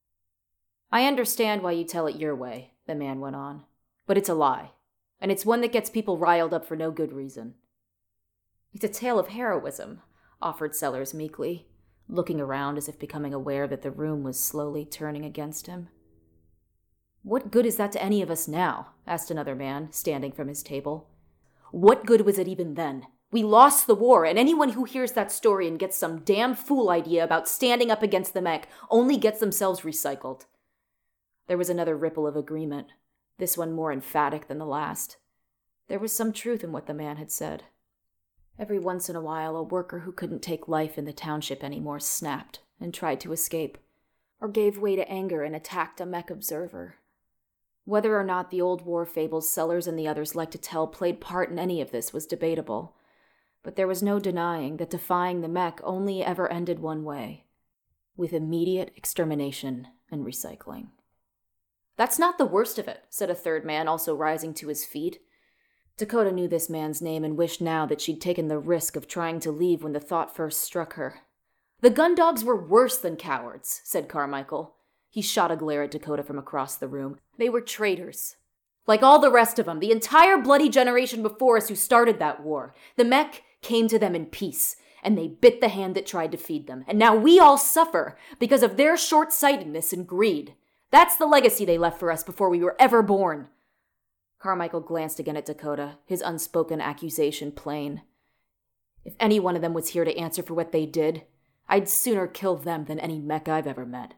I understand why you tell it your way, the man went on, but it's a lie, and it's one that gets people riled up for no good reason. It's a tale of heroism, offered Sellers meekly, looking around as if becoming aware that the room was slowly turning against him. What good is that to any of us now? Asked another man, standing from his table. What good was it even then? We lost the war, and anyone who hears that story and gets some damn fool idea about standing up against the mech only gets themselves recycled. There was another ripple of agreement, this one more emphatic than the last. There was some truth in what the man had said. Every once in a while, a worker who couldn't take life in the township anymore snapped and tried to escape, or gave way to anger and attacked a mech observer. Whether or not the old war fables Sellers and the others liked to tell played part in any of this was debatable, but there was no denying that defying the mech only ever ended one way, with immediate extermination and recycling. That's not the worst of it, said a third man, also rising to his feet. Dakota knew this man's name and wished now that she'd taken the risk of trying to leave when the thought first struck her. The Gundogs were worse than cowards, said Carmichael. He shot a glare at Dakota from across the room. They were traitors. Like all the rest of them, the entire bloody generation before us who started that war. The mech came to them in peace, and they bit the hand that tried to feed them. And now we all suffer because of their short-sightedness and greed. That's the legacy they left for us before we were ever born. Carmichael glanced again at Dakota, his unspoken accusation plain. If any one of them was here to answer for what they did, I'd sooner kill them than any mech I've ever met.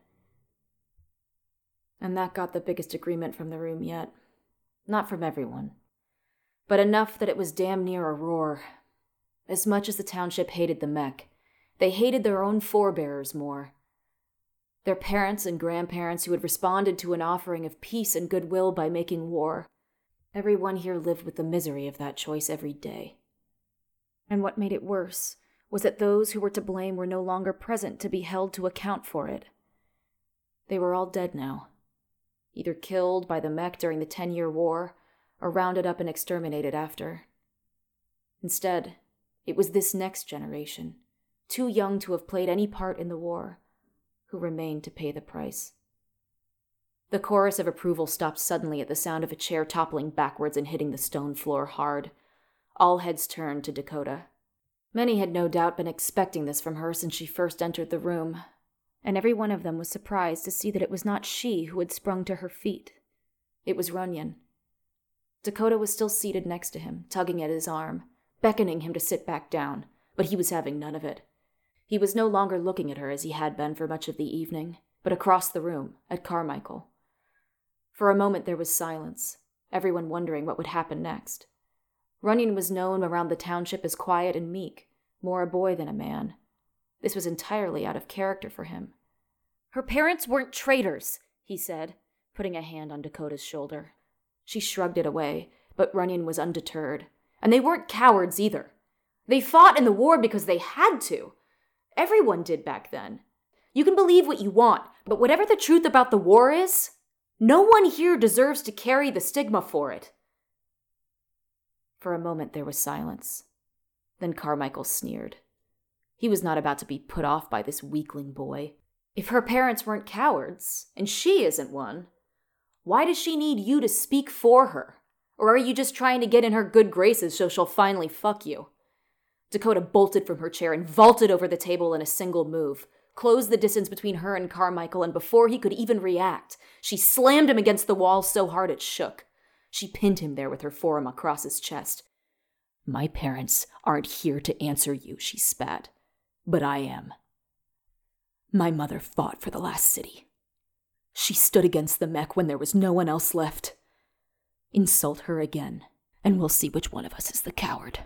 And that got the biggest agreement from the room yet. Not from everyone, but enough that it was damn near a roar. As much as the township hated the mech, they hated their own forebears more. Their parents and grandparents who had responded to an offering of peace and goodwill by making war. Everyone here lived with the misery of that choice every day. And what made it worse was that those who were to blame were no longer present to be held to account for it. They were all dead now, either killed by the mech during the ten-year war or rounded up and exterminated after. Instead, it was this next generation, too young to have played any part in the war, who remained to pay the price. The chorus of approval stopped suddenly at the sound of a chair toppling backwards and hitting the stone floor hard. All heads turned to Dakota. Many had no doubt been expecting this from her since she first entered the room, and every one of them was surprised to see that it was not she who had sprung to her feet. It was Runyon. Dakota was still seated next to him, tugging at his arm, beckoning him to sit back down, but he was having none of it. He was no longer looking at her as he had been for much of the evening, but across the room, at Carmichael. For a moment there was silence, everyone wondering what would happen next. Runyon was known around the township as quiet and meek, more a boy than a man. This was entirely out of character for him. "Her parents weren't traitors," he said, putting a hand on Dakota's shoulder. She shrugged it away, but Runyon was undeterred. And they weren't cowards either. They fought in the war because they had to. Everyone did back then. You can believe what you want, but whatever the truth about the war is, no one here deserves to carry the stigma for it. For a moment there was silence. Then Carmichael sneered. He was not about to be put off by this weakling boy. If her parents weren't cowards, and she isn't one, why does she need you to speak for her? Or are you just trying to get in her good graces so she'll finally fuck you? Dakota bolted from her chair and vaulted over the table in a single move, closed the distance between her and Carmichael, and before he could even react, she slammed him against the wall so hard it shook. She pinned him there with her forearm across his chest. "My parents aren't here to answer you," she spat. "But I am. My mother fought for the last city. She stood against the mech when there was no one else left. Insult her again, and we'll see which one of us is the coward."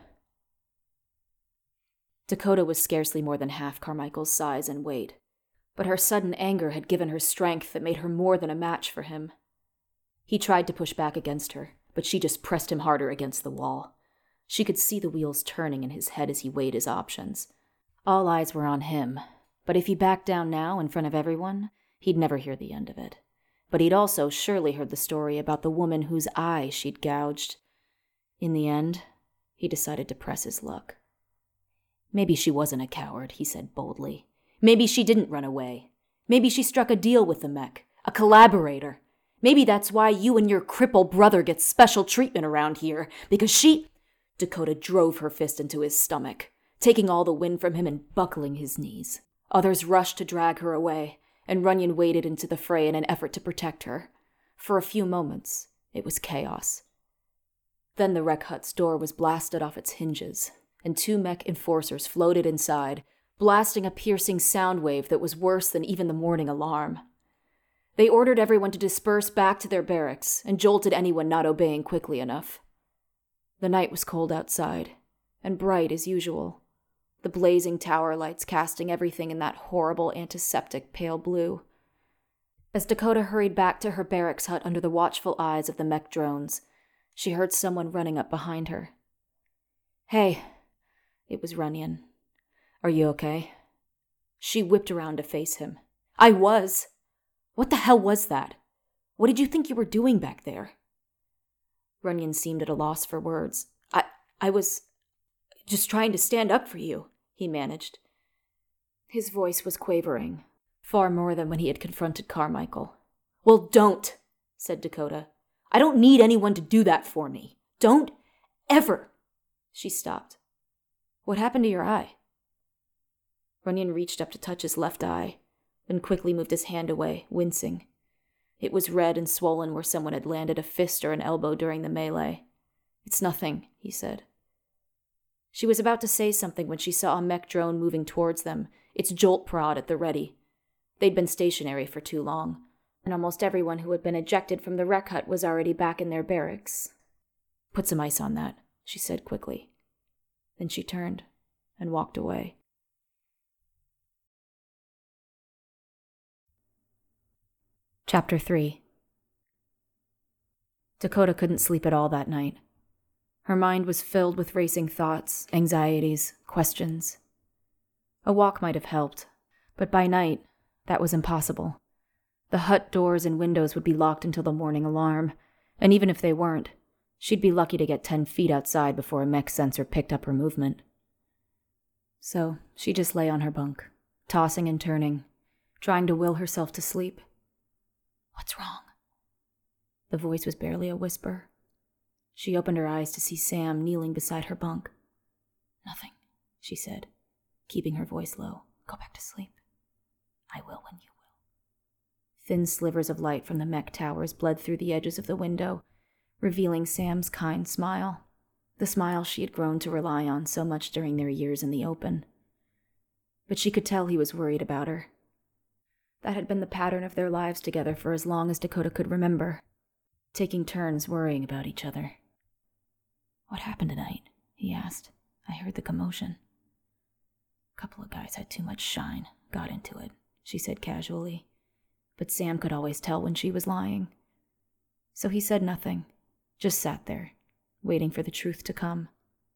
Dakota was scarcely more than half Carmichael's size and weight, but her sudden anger had given her strength that made her more than a match for him. He tried to push back against her, but she just pressed him harder against the wall. She could see the wheels turning in his head as he weighed his options. All eyes were on him, but if he backed down now in front of everyone, he'd never hear the end of it. But he'd also surely heard the story about the woman whose eye she'd gouged. In the end, he decided to press his luck. "Maybe she wasn't a coward," he said boldly. "Maybe she didn't run away. Maybe she struck a deal with the mech, a collaborator. Maybe that's why you and your cripple brother get special treatment around here, because she—" Dakota drove her fist into his stomach, taking all the wind from him and buckling his knees. Others rushed to drag her away, and Runyon waded into the fray in an effort to protect her. For a few moments, it was chaos. Then the rec hut's door was blasted off its hinges, and two mech enforcers floated inside, blasting a piercing sound wave that was worse than even the morning alarm. They ordered everyone to disperse back to their barracks and jolted anyone not obeying quickly enough. The night was cold outside, and bright as usual, the blazing tower lights casting everything in that horrible antiseptic pale blue. As Dakota hurried back to her barracks hut under the watchful eyes of the mech drones, she heard someone running up behind her. "Hey," it was Runyon. "Are you okay?" She whipped around to face him. "I was. What the hell was that? What did you think you were doing back there?" Runyon seemed at a loss for words. I, I was just trying to stand up for you," he managed. His voice was quavering, far more than when he had confronted Carmichael. "Well, don't," said Dakota. "I don't need anyone to do that for me. Don't ever." She stopped. "What happened to your eye?" Runyon reached up to touch his left eye, then quickly moved his hand away, wincing. It was red and swollen where someone had landed a fist or an elbow during the melee. "It's nothing," he said. She was about to say something when she saw a mech drone moving towards them, its jolt prod at the ready. They'd been stationary for too long, and almost everyone who had been ejected from the rec hut was already back in their barracks. "Put some ice on that," she said quickly. Then she turned and walked away. Chapter three. Dakota couldn't sleep at all that night. Her mind was filled with racing thoughts, anxieties, questions. A walk might have helped, but by night, that was impossible. The hut doors and windows would be locked until the morning alarm, and even if they weren't, she'd be lucky to get ten feet outside before a mech sensor picked up her movement. So she just lay on her bunk, tossing and turning, trying to will herself to sleep. "What's wrong?" The voice was barely a whisper. She opened her eyes to see Sam kneeling beside her bunk. "Nothing," she said, keeping her voice low. "Go back to sleep. I will when you will." Thin slivers of light from the mech towers bled through the edges of the window, revealing Sam's kind smile, the smile she had grown to rely on so much during their years in the open. But she could tell he was worried about her. That had been the pattern of their lives together for as long as Dakota could remember, taking turns worrying about each other. "What happened tonight?" he asked. "I heard the commotion." "A couple of guys had too much shine, got into it," she said casually. But Sam could always tell when she was lying. So he said nothing, just sat there, waiting for the truth to come.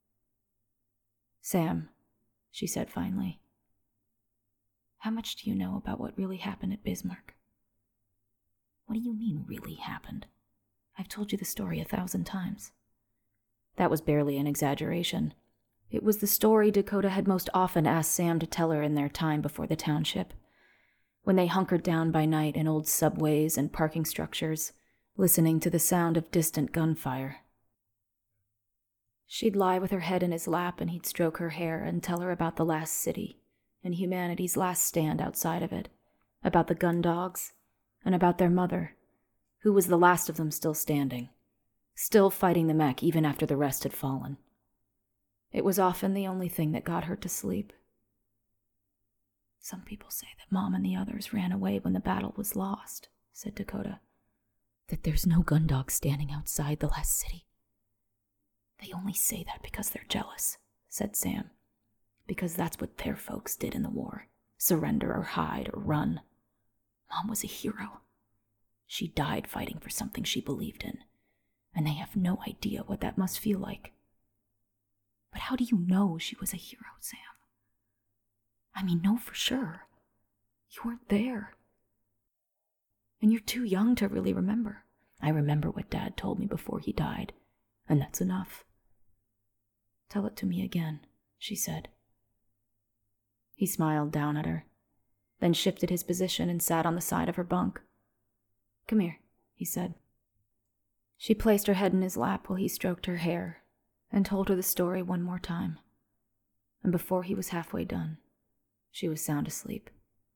"Sam," she said finally, "how much do you know about what really happened at Bismarck?" "What do you mean, really happened? I've told you the story a thousand times." That was barely an exaggeration. It was the story Dakota had most often asked Sam to tell her in their time before the township, when they hunkered down by night in old subways and parking structures, listening to the sound of distant gunfire. She'd lie with her head in his lap and he'd stroke her hair and tell her about the last city and humanity's last stand outside of it, about the gun dogs, and about their mother, who was the last of them still standing, still fighting the mech even after the rest had fallen. It was often the only thing that got her to sleep. "Some people say that Mom and the others ran away when the battle was lost," said Dakota. "That there's no gun dogs standing outside the last city." "They only say that because they're jealous," said Sam. "Because that's what their folks did in the war. Surrender or hide or run. Mom was a hero. She died fighting for something she believed in, and they have no idea what that must feel like." "But how do you know she was a hero, Sam? I mean, know for sure. You weren't there. And you're too young to really remember." "I remember what Dad told me before he died, and that's enough." "Tell it to me again," she said. He smiled down at her, then shifted his position and sat on the side of her bunk. "Come here," he said. She placed her head in his lap while he stroked her hair and told her the story one more time. And before he was halfway done, she was sound asleep.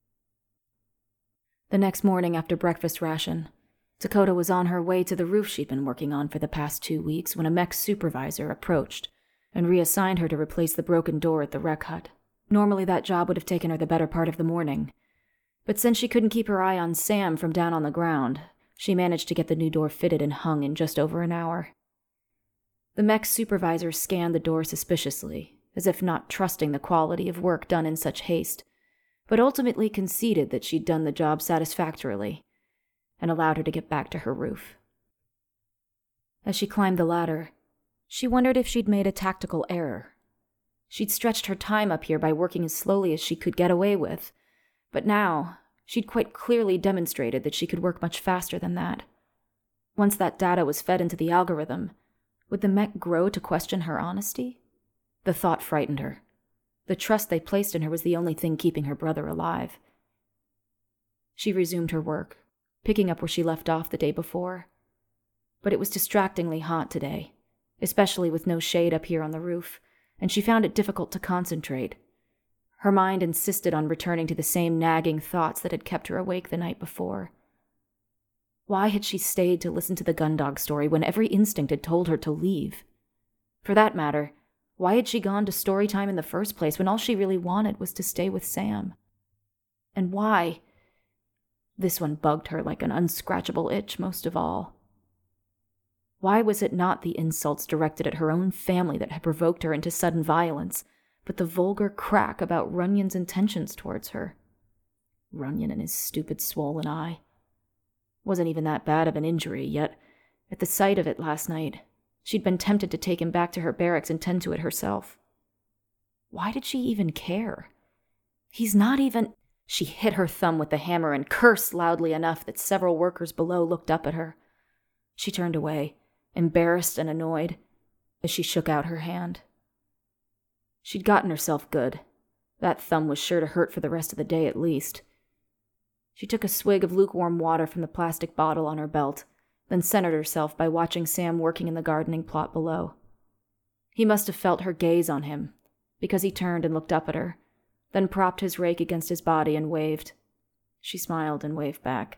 The next morning after breakfast ration, Dakota was on her way to the roof she'd been working on for the past two weeks when a mech supervisor approached and reassigned her to replace the broken door at the rec hut. Normally that job would have taken her the better part of the morning, but since she couldn't keep her eye on Sam from down on the ground, she managed to get the new door fitted and hung in just over an hour. The mech supervisor scanned the door suspiciously, as if not trusting the quality of work done in such haste, but ultimately conceded that she'd done the job satisfactorily, and allowed her to get back to her roof. As she climbed the ladder, she wondered if she'd made a tactical error. She'd stretched her time up here by working as slowly as she could get away with, but now she'd quite clearly demonstrated that she could work much faster than that. Once that data was fed into the algorithm, would the mech grow to question her honesty? The thought frightened her. The trust they placed in her was the only thing keeping her brother alive. She resumed her work, picking up where she left off the day before. But it was distractingly hot today, especially with no shade up here on the roof, and she found it difficult to concentrate. Her mind insisted on returning to the same nagging thoughts that had kept her awake the night before. Why had she stayed to listen to the Gundog story when every instinct had told her to leave? For that matter, why had she gone to story time in the first place when all she really wanted was to stay with Sam? And why? This one bugged her like an unscratchable itch most of all. Why was it not the insults directed at her own family that had provoked her into sudden violence, but the vulgar crack about Runyon's intentions towards her? Runyon and his stupid swollen eye. Wasn't even that bad of an injury, yet at the sight of it last night, She'd been tempted to take him back to her barracks and tend to it herself. Why did she even care? He's not even... She hit her thumb with the hammer and cursed loudly enough that several workers below looked up at her. She turned away, embarrassed and annoyed, as she shook out her hand. She'd gotten herself good. That thumb was sure to hurt for the rest of the day at least. She took a swig of lukewarm water from the plastic bottle on her belt, then centered herself by watching Sam working in the gardening plot below. He must have felt her gaze on him, because he turned and looked up at her, then propped his rake against his body and waved. She smiled and waved back.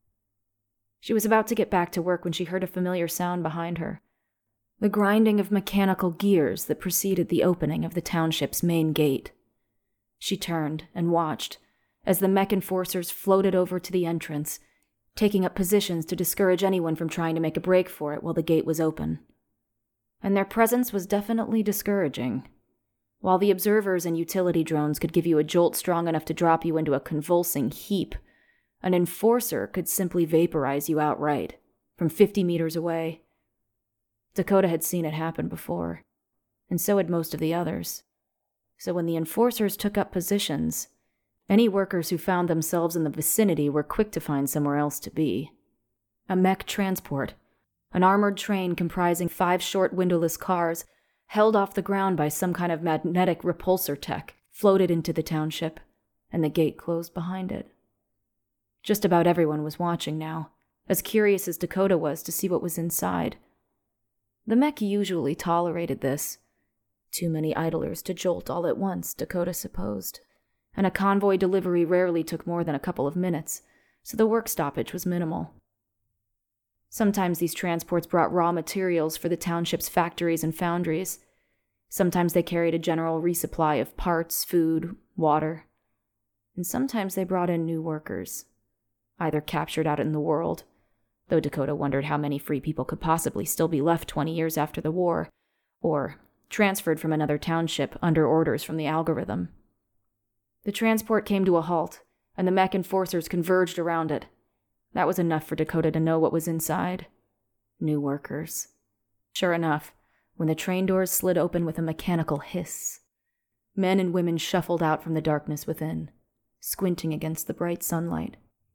She was about to get back to work when she heard a familiar sound behind her, the grinding of mechanical gears that preceded the opening of the township's main gate. She turned and watched as the mech enforcers floated over to the entrance, taking up positions to discourage anyone from trying to make a break for it while the gate was open. And their presence was definitely discouraging. While the observers and utility drones could give you a jolt strong enough to drop you into a convulsing heap, an enforcer could simply vaporize you outright, from fifty meters away. Dakota had seen it happen before, and so had most of the others. So when the enforcers took up positions, any workers who found themselves in the vicinity were quick to find somewhere else to be. A mech transport, an armored train comprising five short windowless cars, held off the ground by some kind of magnetic repulsor tech, floated into the township, and the gate closed behind it. Just about everyone was watching now, as curious as Dakota was to see what was inside. The mech usually tolerated this. Too many idlers to jolt all at once, Dakota supposed, and a convoy delivery rarely took more than a couple of minutes, so the work stoppage was minimal. Sometimes these transports brought raw materials for the township's factories and foundries. Sometimes they carried a general resupply of parts, food, water. And sometimes they brought in new workers, either captured out in the world, though Dakota wondered how many free people could possibly still be left twenty years after the war, or transferred from another township under orders from the algorithm. The transport came to a halt, and the mech enforcers converged around it. That was enough for Dakota to know what was inside. New workers. Sure enough, when the train doors slid open with a mechanical hiss, men and women shuffled out from the darkness within, squinting against the bright sunlight.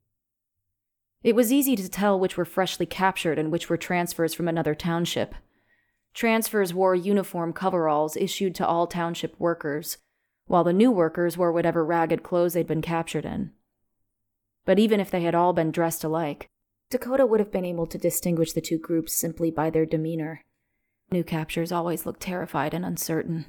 It was easy to tell which were freshly captured and which were transfers from another township. Transfers wore uniform coveralls issued to all township workers, while the new workers wore whatever ragged clothes they'd been captured in. But even if they had all been dressed alike, Dakota would have been able to distinguish the two groups simply by their demeanor. New captures always looked terrified and uncertain.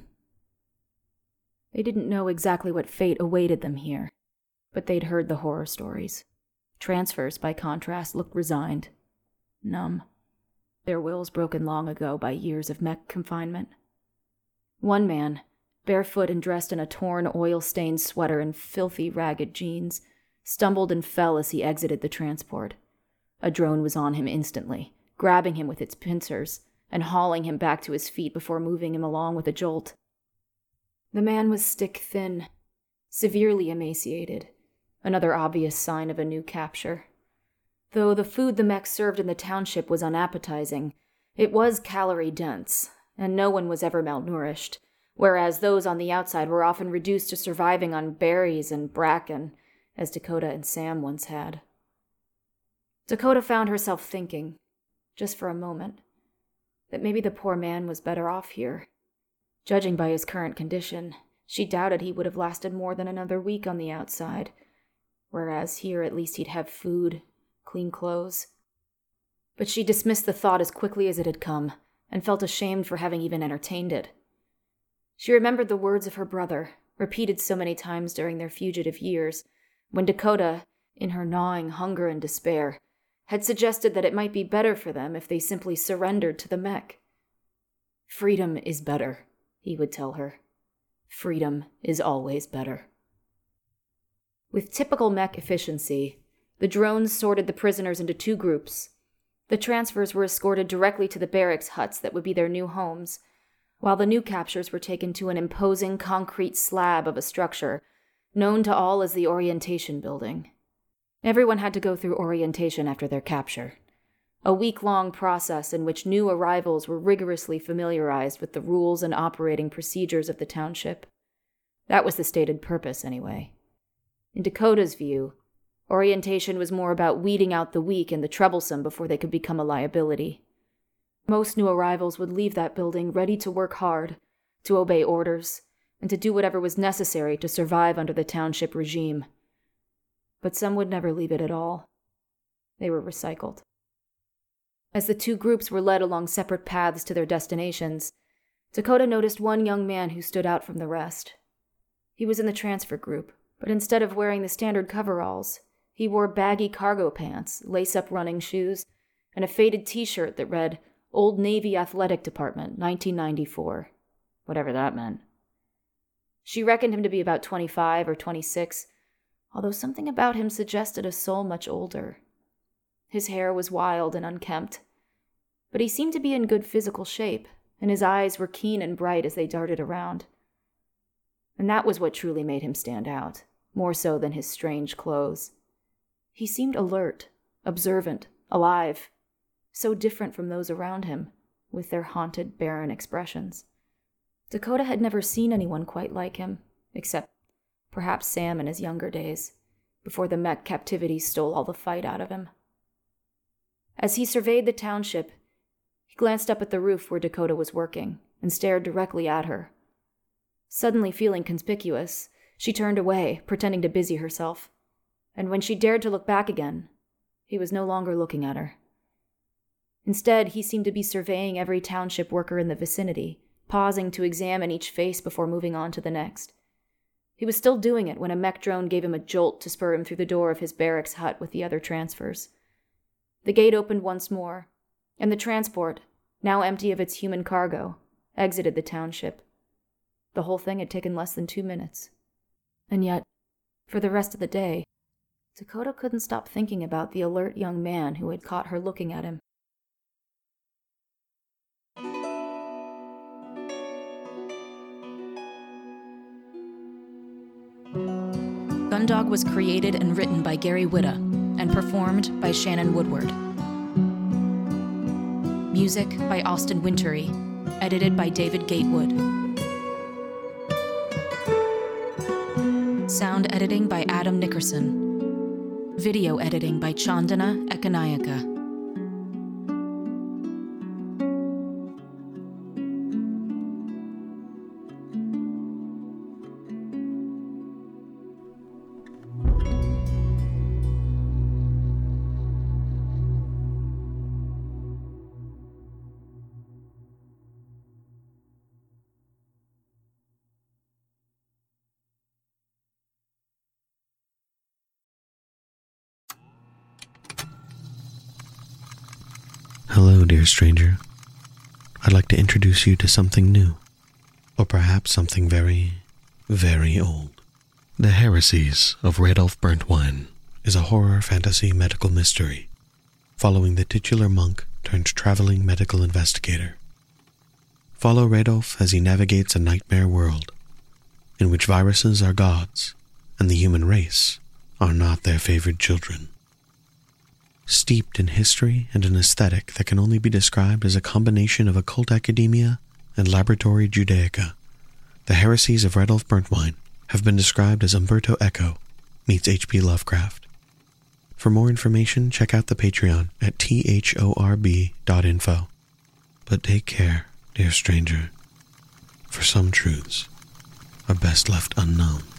They didn't know exactly what fate awaited them here, but they'd heard the horror stories. Transfers, by contrast, looked resigned, numb, their wills broken long ago by years of mech confinement. One man, barefoot and dressed in a torn, oil-stained sweater and filthy, ragged jeans, stumbled and fell as he exited the transport. A drone was on him instantly, grabbing him with its pincers and hauling him back to his feet before moving him along with a jolt. The man was stick-thin, severely emaciated, another obvious sign of a new capture. Though the food the mech served in the township was unappetizing, it was calorie-dense, and no one was ever malnourished, whereas those on the outside were often reduced to surviving on berries and bracken, as Dakota and Sam once had. Dakota found herself thinking, just for a moment, that maybe the poor man was better off here. Judging by his current condition, she doubted he would have lasted more than another week on the outside, whereas here at least he'd have food, clean clothes. But she dismissed the thought as quickly as it had come, and felt ashamed for having even entertained it. She remembered the words of her brother, repeated so many times during their fugitive years, when Dakota, in her gnawing hunger and despair, had suggested that it might be better for them if they simply surrendered to the mech. Freedom is better, he would tell her. Freedom is always better. With typical mech efficiency, the drones sorted the prisoners into two groups. The transfers were escorted directly to the barracks huts that would be their new homes, while the new captures were taken to an imposing concrete slab of a structure known to all as the Orientation Building. Everyone had to go through orientation after their capture. A week-long process in which new arrivals were rigorously familiarized with the rules and operating procedures of the township. That was the stated purpose, anyway. In Dakota's view, orientation was more about weeding out the weak and the troublesome before they could become a liability. Most new arrivals would leave that building ready to work hard, to obey orders, and to do whatever was necessary to survive under the township regime. But some would never leave it at all. They were recycled. As the two groups were led along separate paths to their destinations, Dakota noticed one young man who stood out from the rest. He was in the transfer group, but instead of wearing the standard coveralls, he wore baggy cargo pants, lace-up running shoes, and a faded t-shirt that read, Old Navy Athletic Department, nineteen ninety-four. Whatever that meant. She reckoned him to be about twenty-five or twenty-six, although something about him suggested a soul much older. His hair was wild and unkempt, but he seemed to be in good physical shape, and his eyes were keen and bright as they darted around. And that was what truly made him stand out, more so than his strange clothes. He seemed alert, observant, alive, so different from those around him, with their haunted, barren expressions. Dakota had never seen anyone quite like him, except perhaps Sam in his younger days, before the mech captivity stole all the fight out of him. As he surveyed the township, he glanced up at the roof where Dakota was working and stared directly at her. Suddenly feeling conspicuous, she turned away, pretending to busy herself, and when she dared to look back again, he was no longer looking at her. Instead, he seemed to be surveying every township worker in the vicinity, pausing to examine each face before moving on to the next. He was still doing it when a mech drone gave him a jolt to spur him through the door of his barracks hut with the other transfers. The gate opened once more, and the transport, now empty of its human cargo, exited the township. The whole thing had taken less than two minutes. And yet, for the rest of the day, Dakota couldn't stop thinking about the alert young man who had caught her looking at him. Gundog was created and written by Gary Whitta and performed by Shannon Woodward. Music by Austin Wintory, edited by David Gatewood. Sound editing by Adam Nickerson. Video editing by Chandana Ekanayaka. Hello, dear stranger. I'd like to introduce you to something new, or perhaps something very, very old. The Heresies of Radolf Burntwine is a horror fantasy medical mystery, following the titular monk turned traveling medical investigator. Follow Radolf as he navigates a nightmare world, in which viruses are gods, and the human race are not their favored children. Steeped in history and an aesthetic that can only be described as a combination of occult academia and laboratory Judaica, the Heresies of Radolf Burntwine have been described as Umberto Eco meets H P Lovecraft. For more information, check out the Patreon at thorb dot info. But take care, dear stranger, for some truths are best left unknown.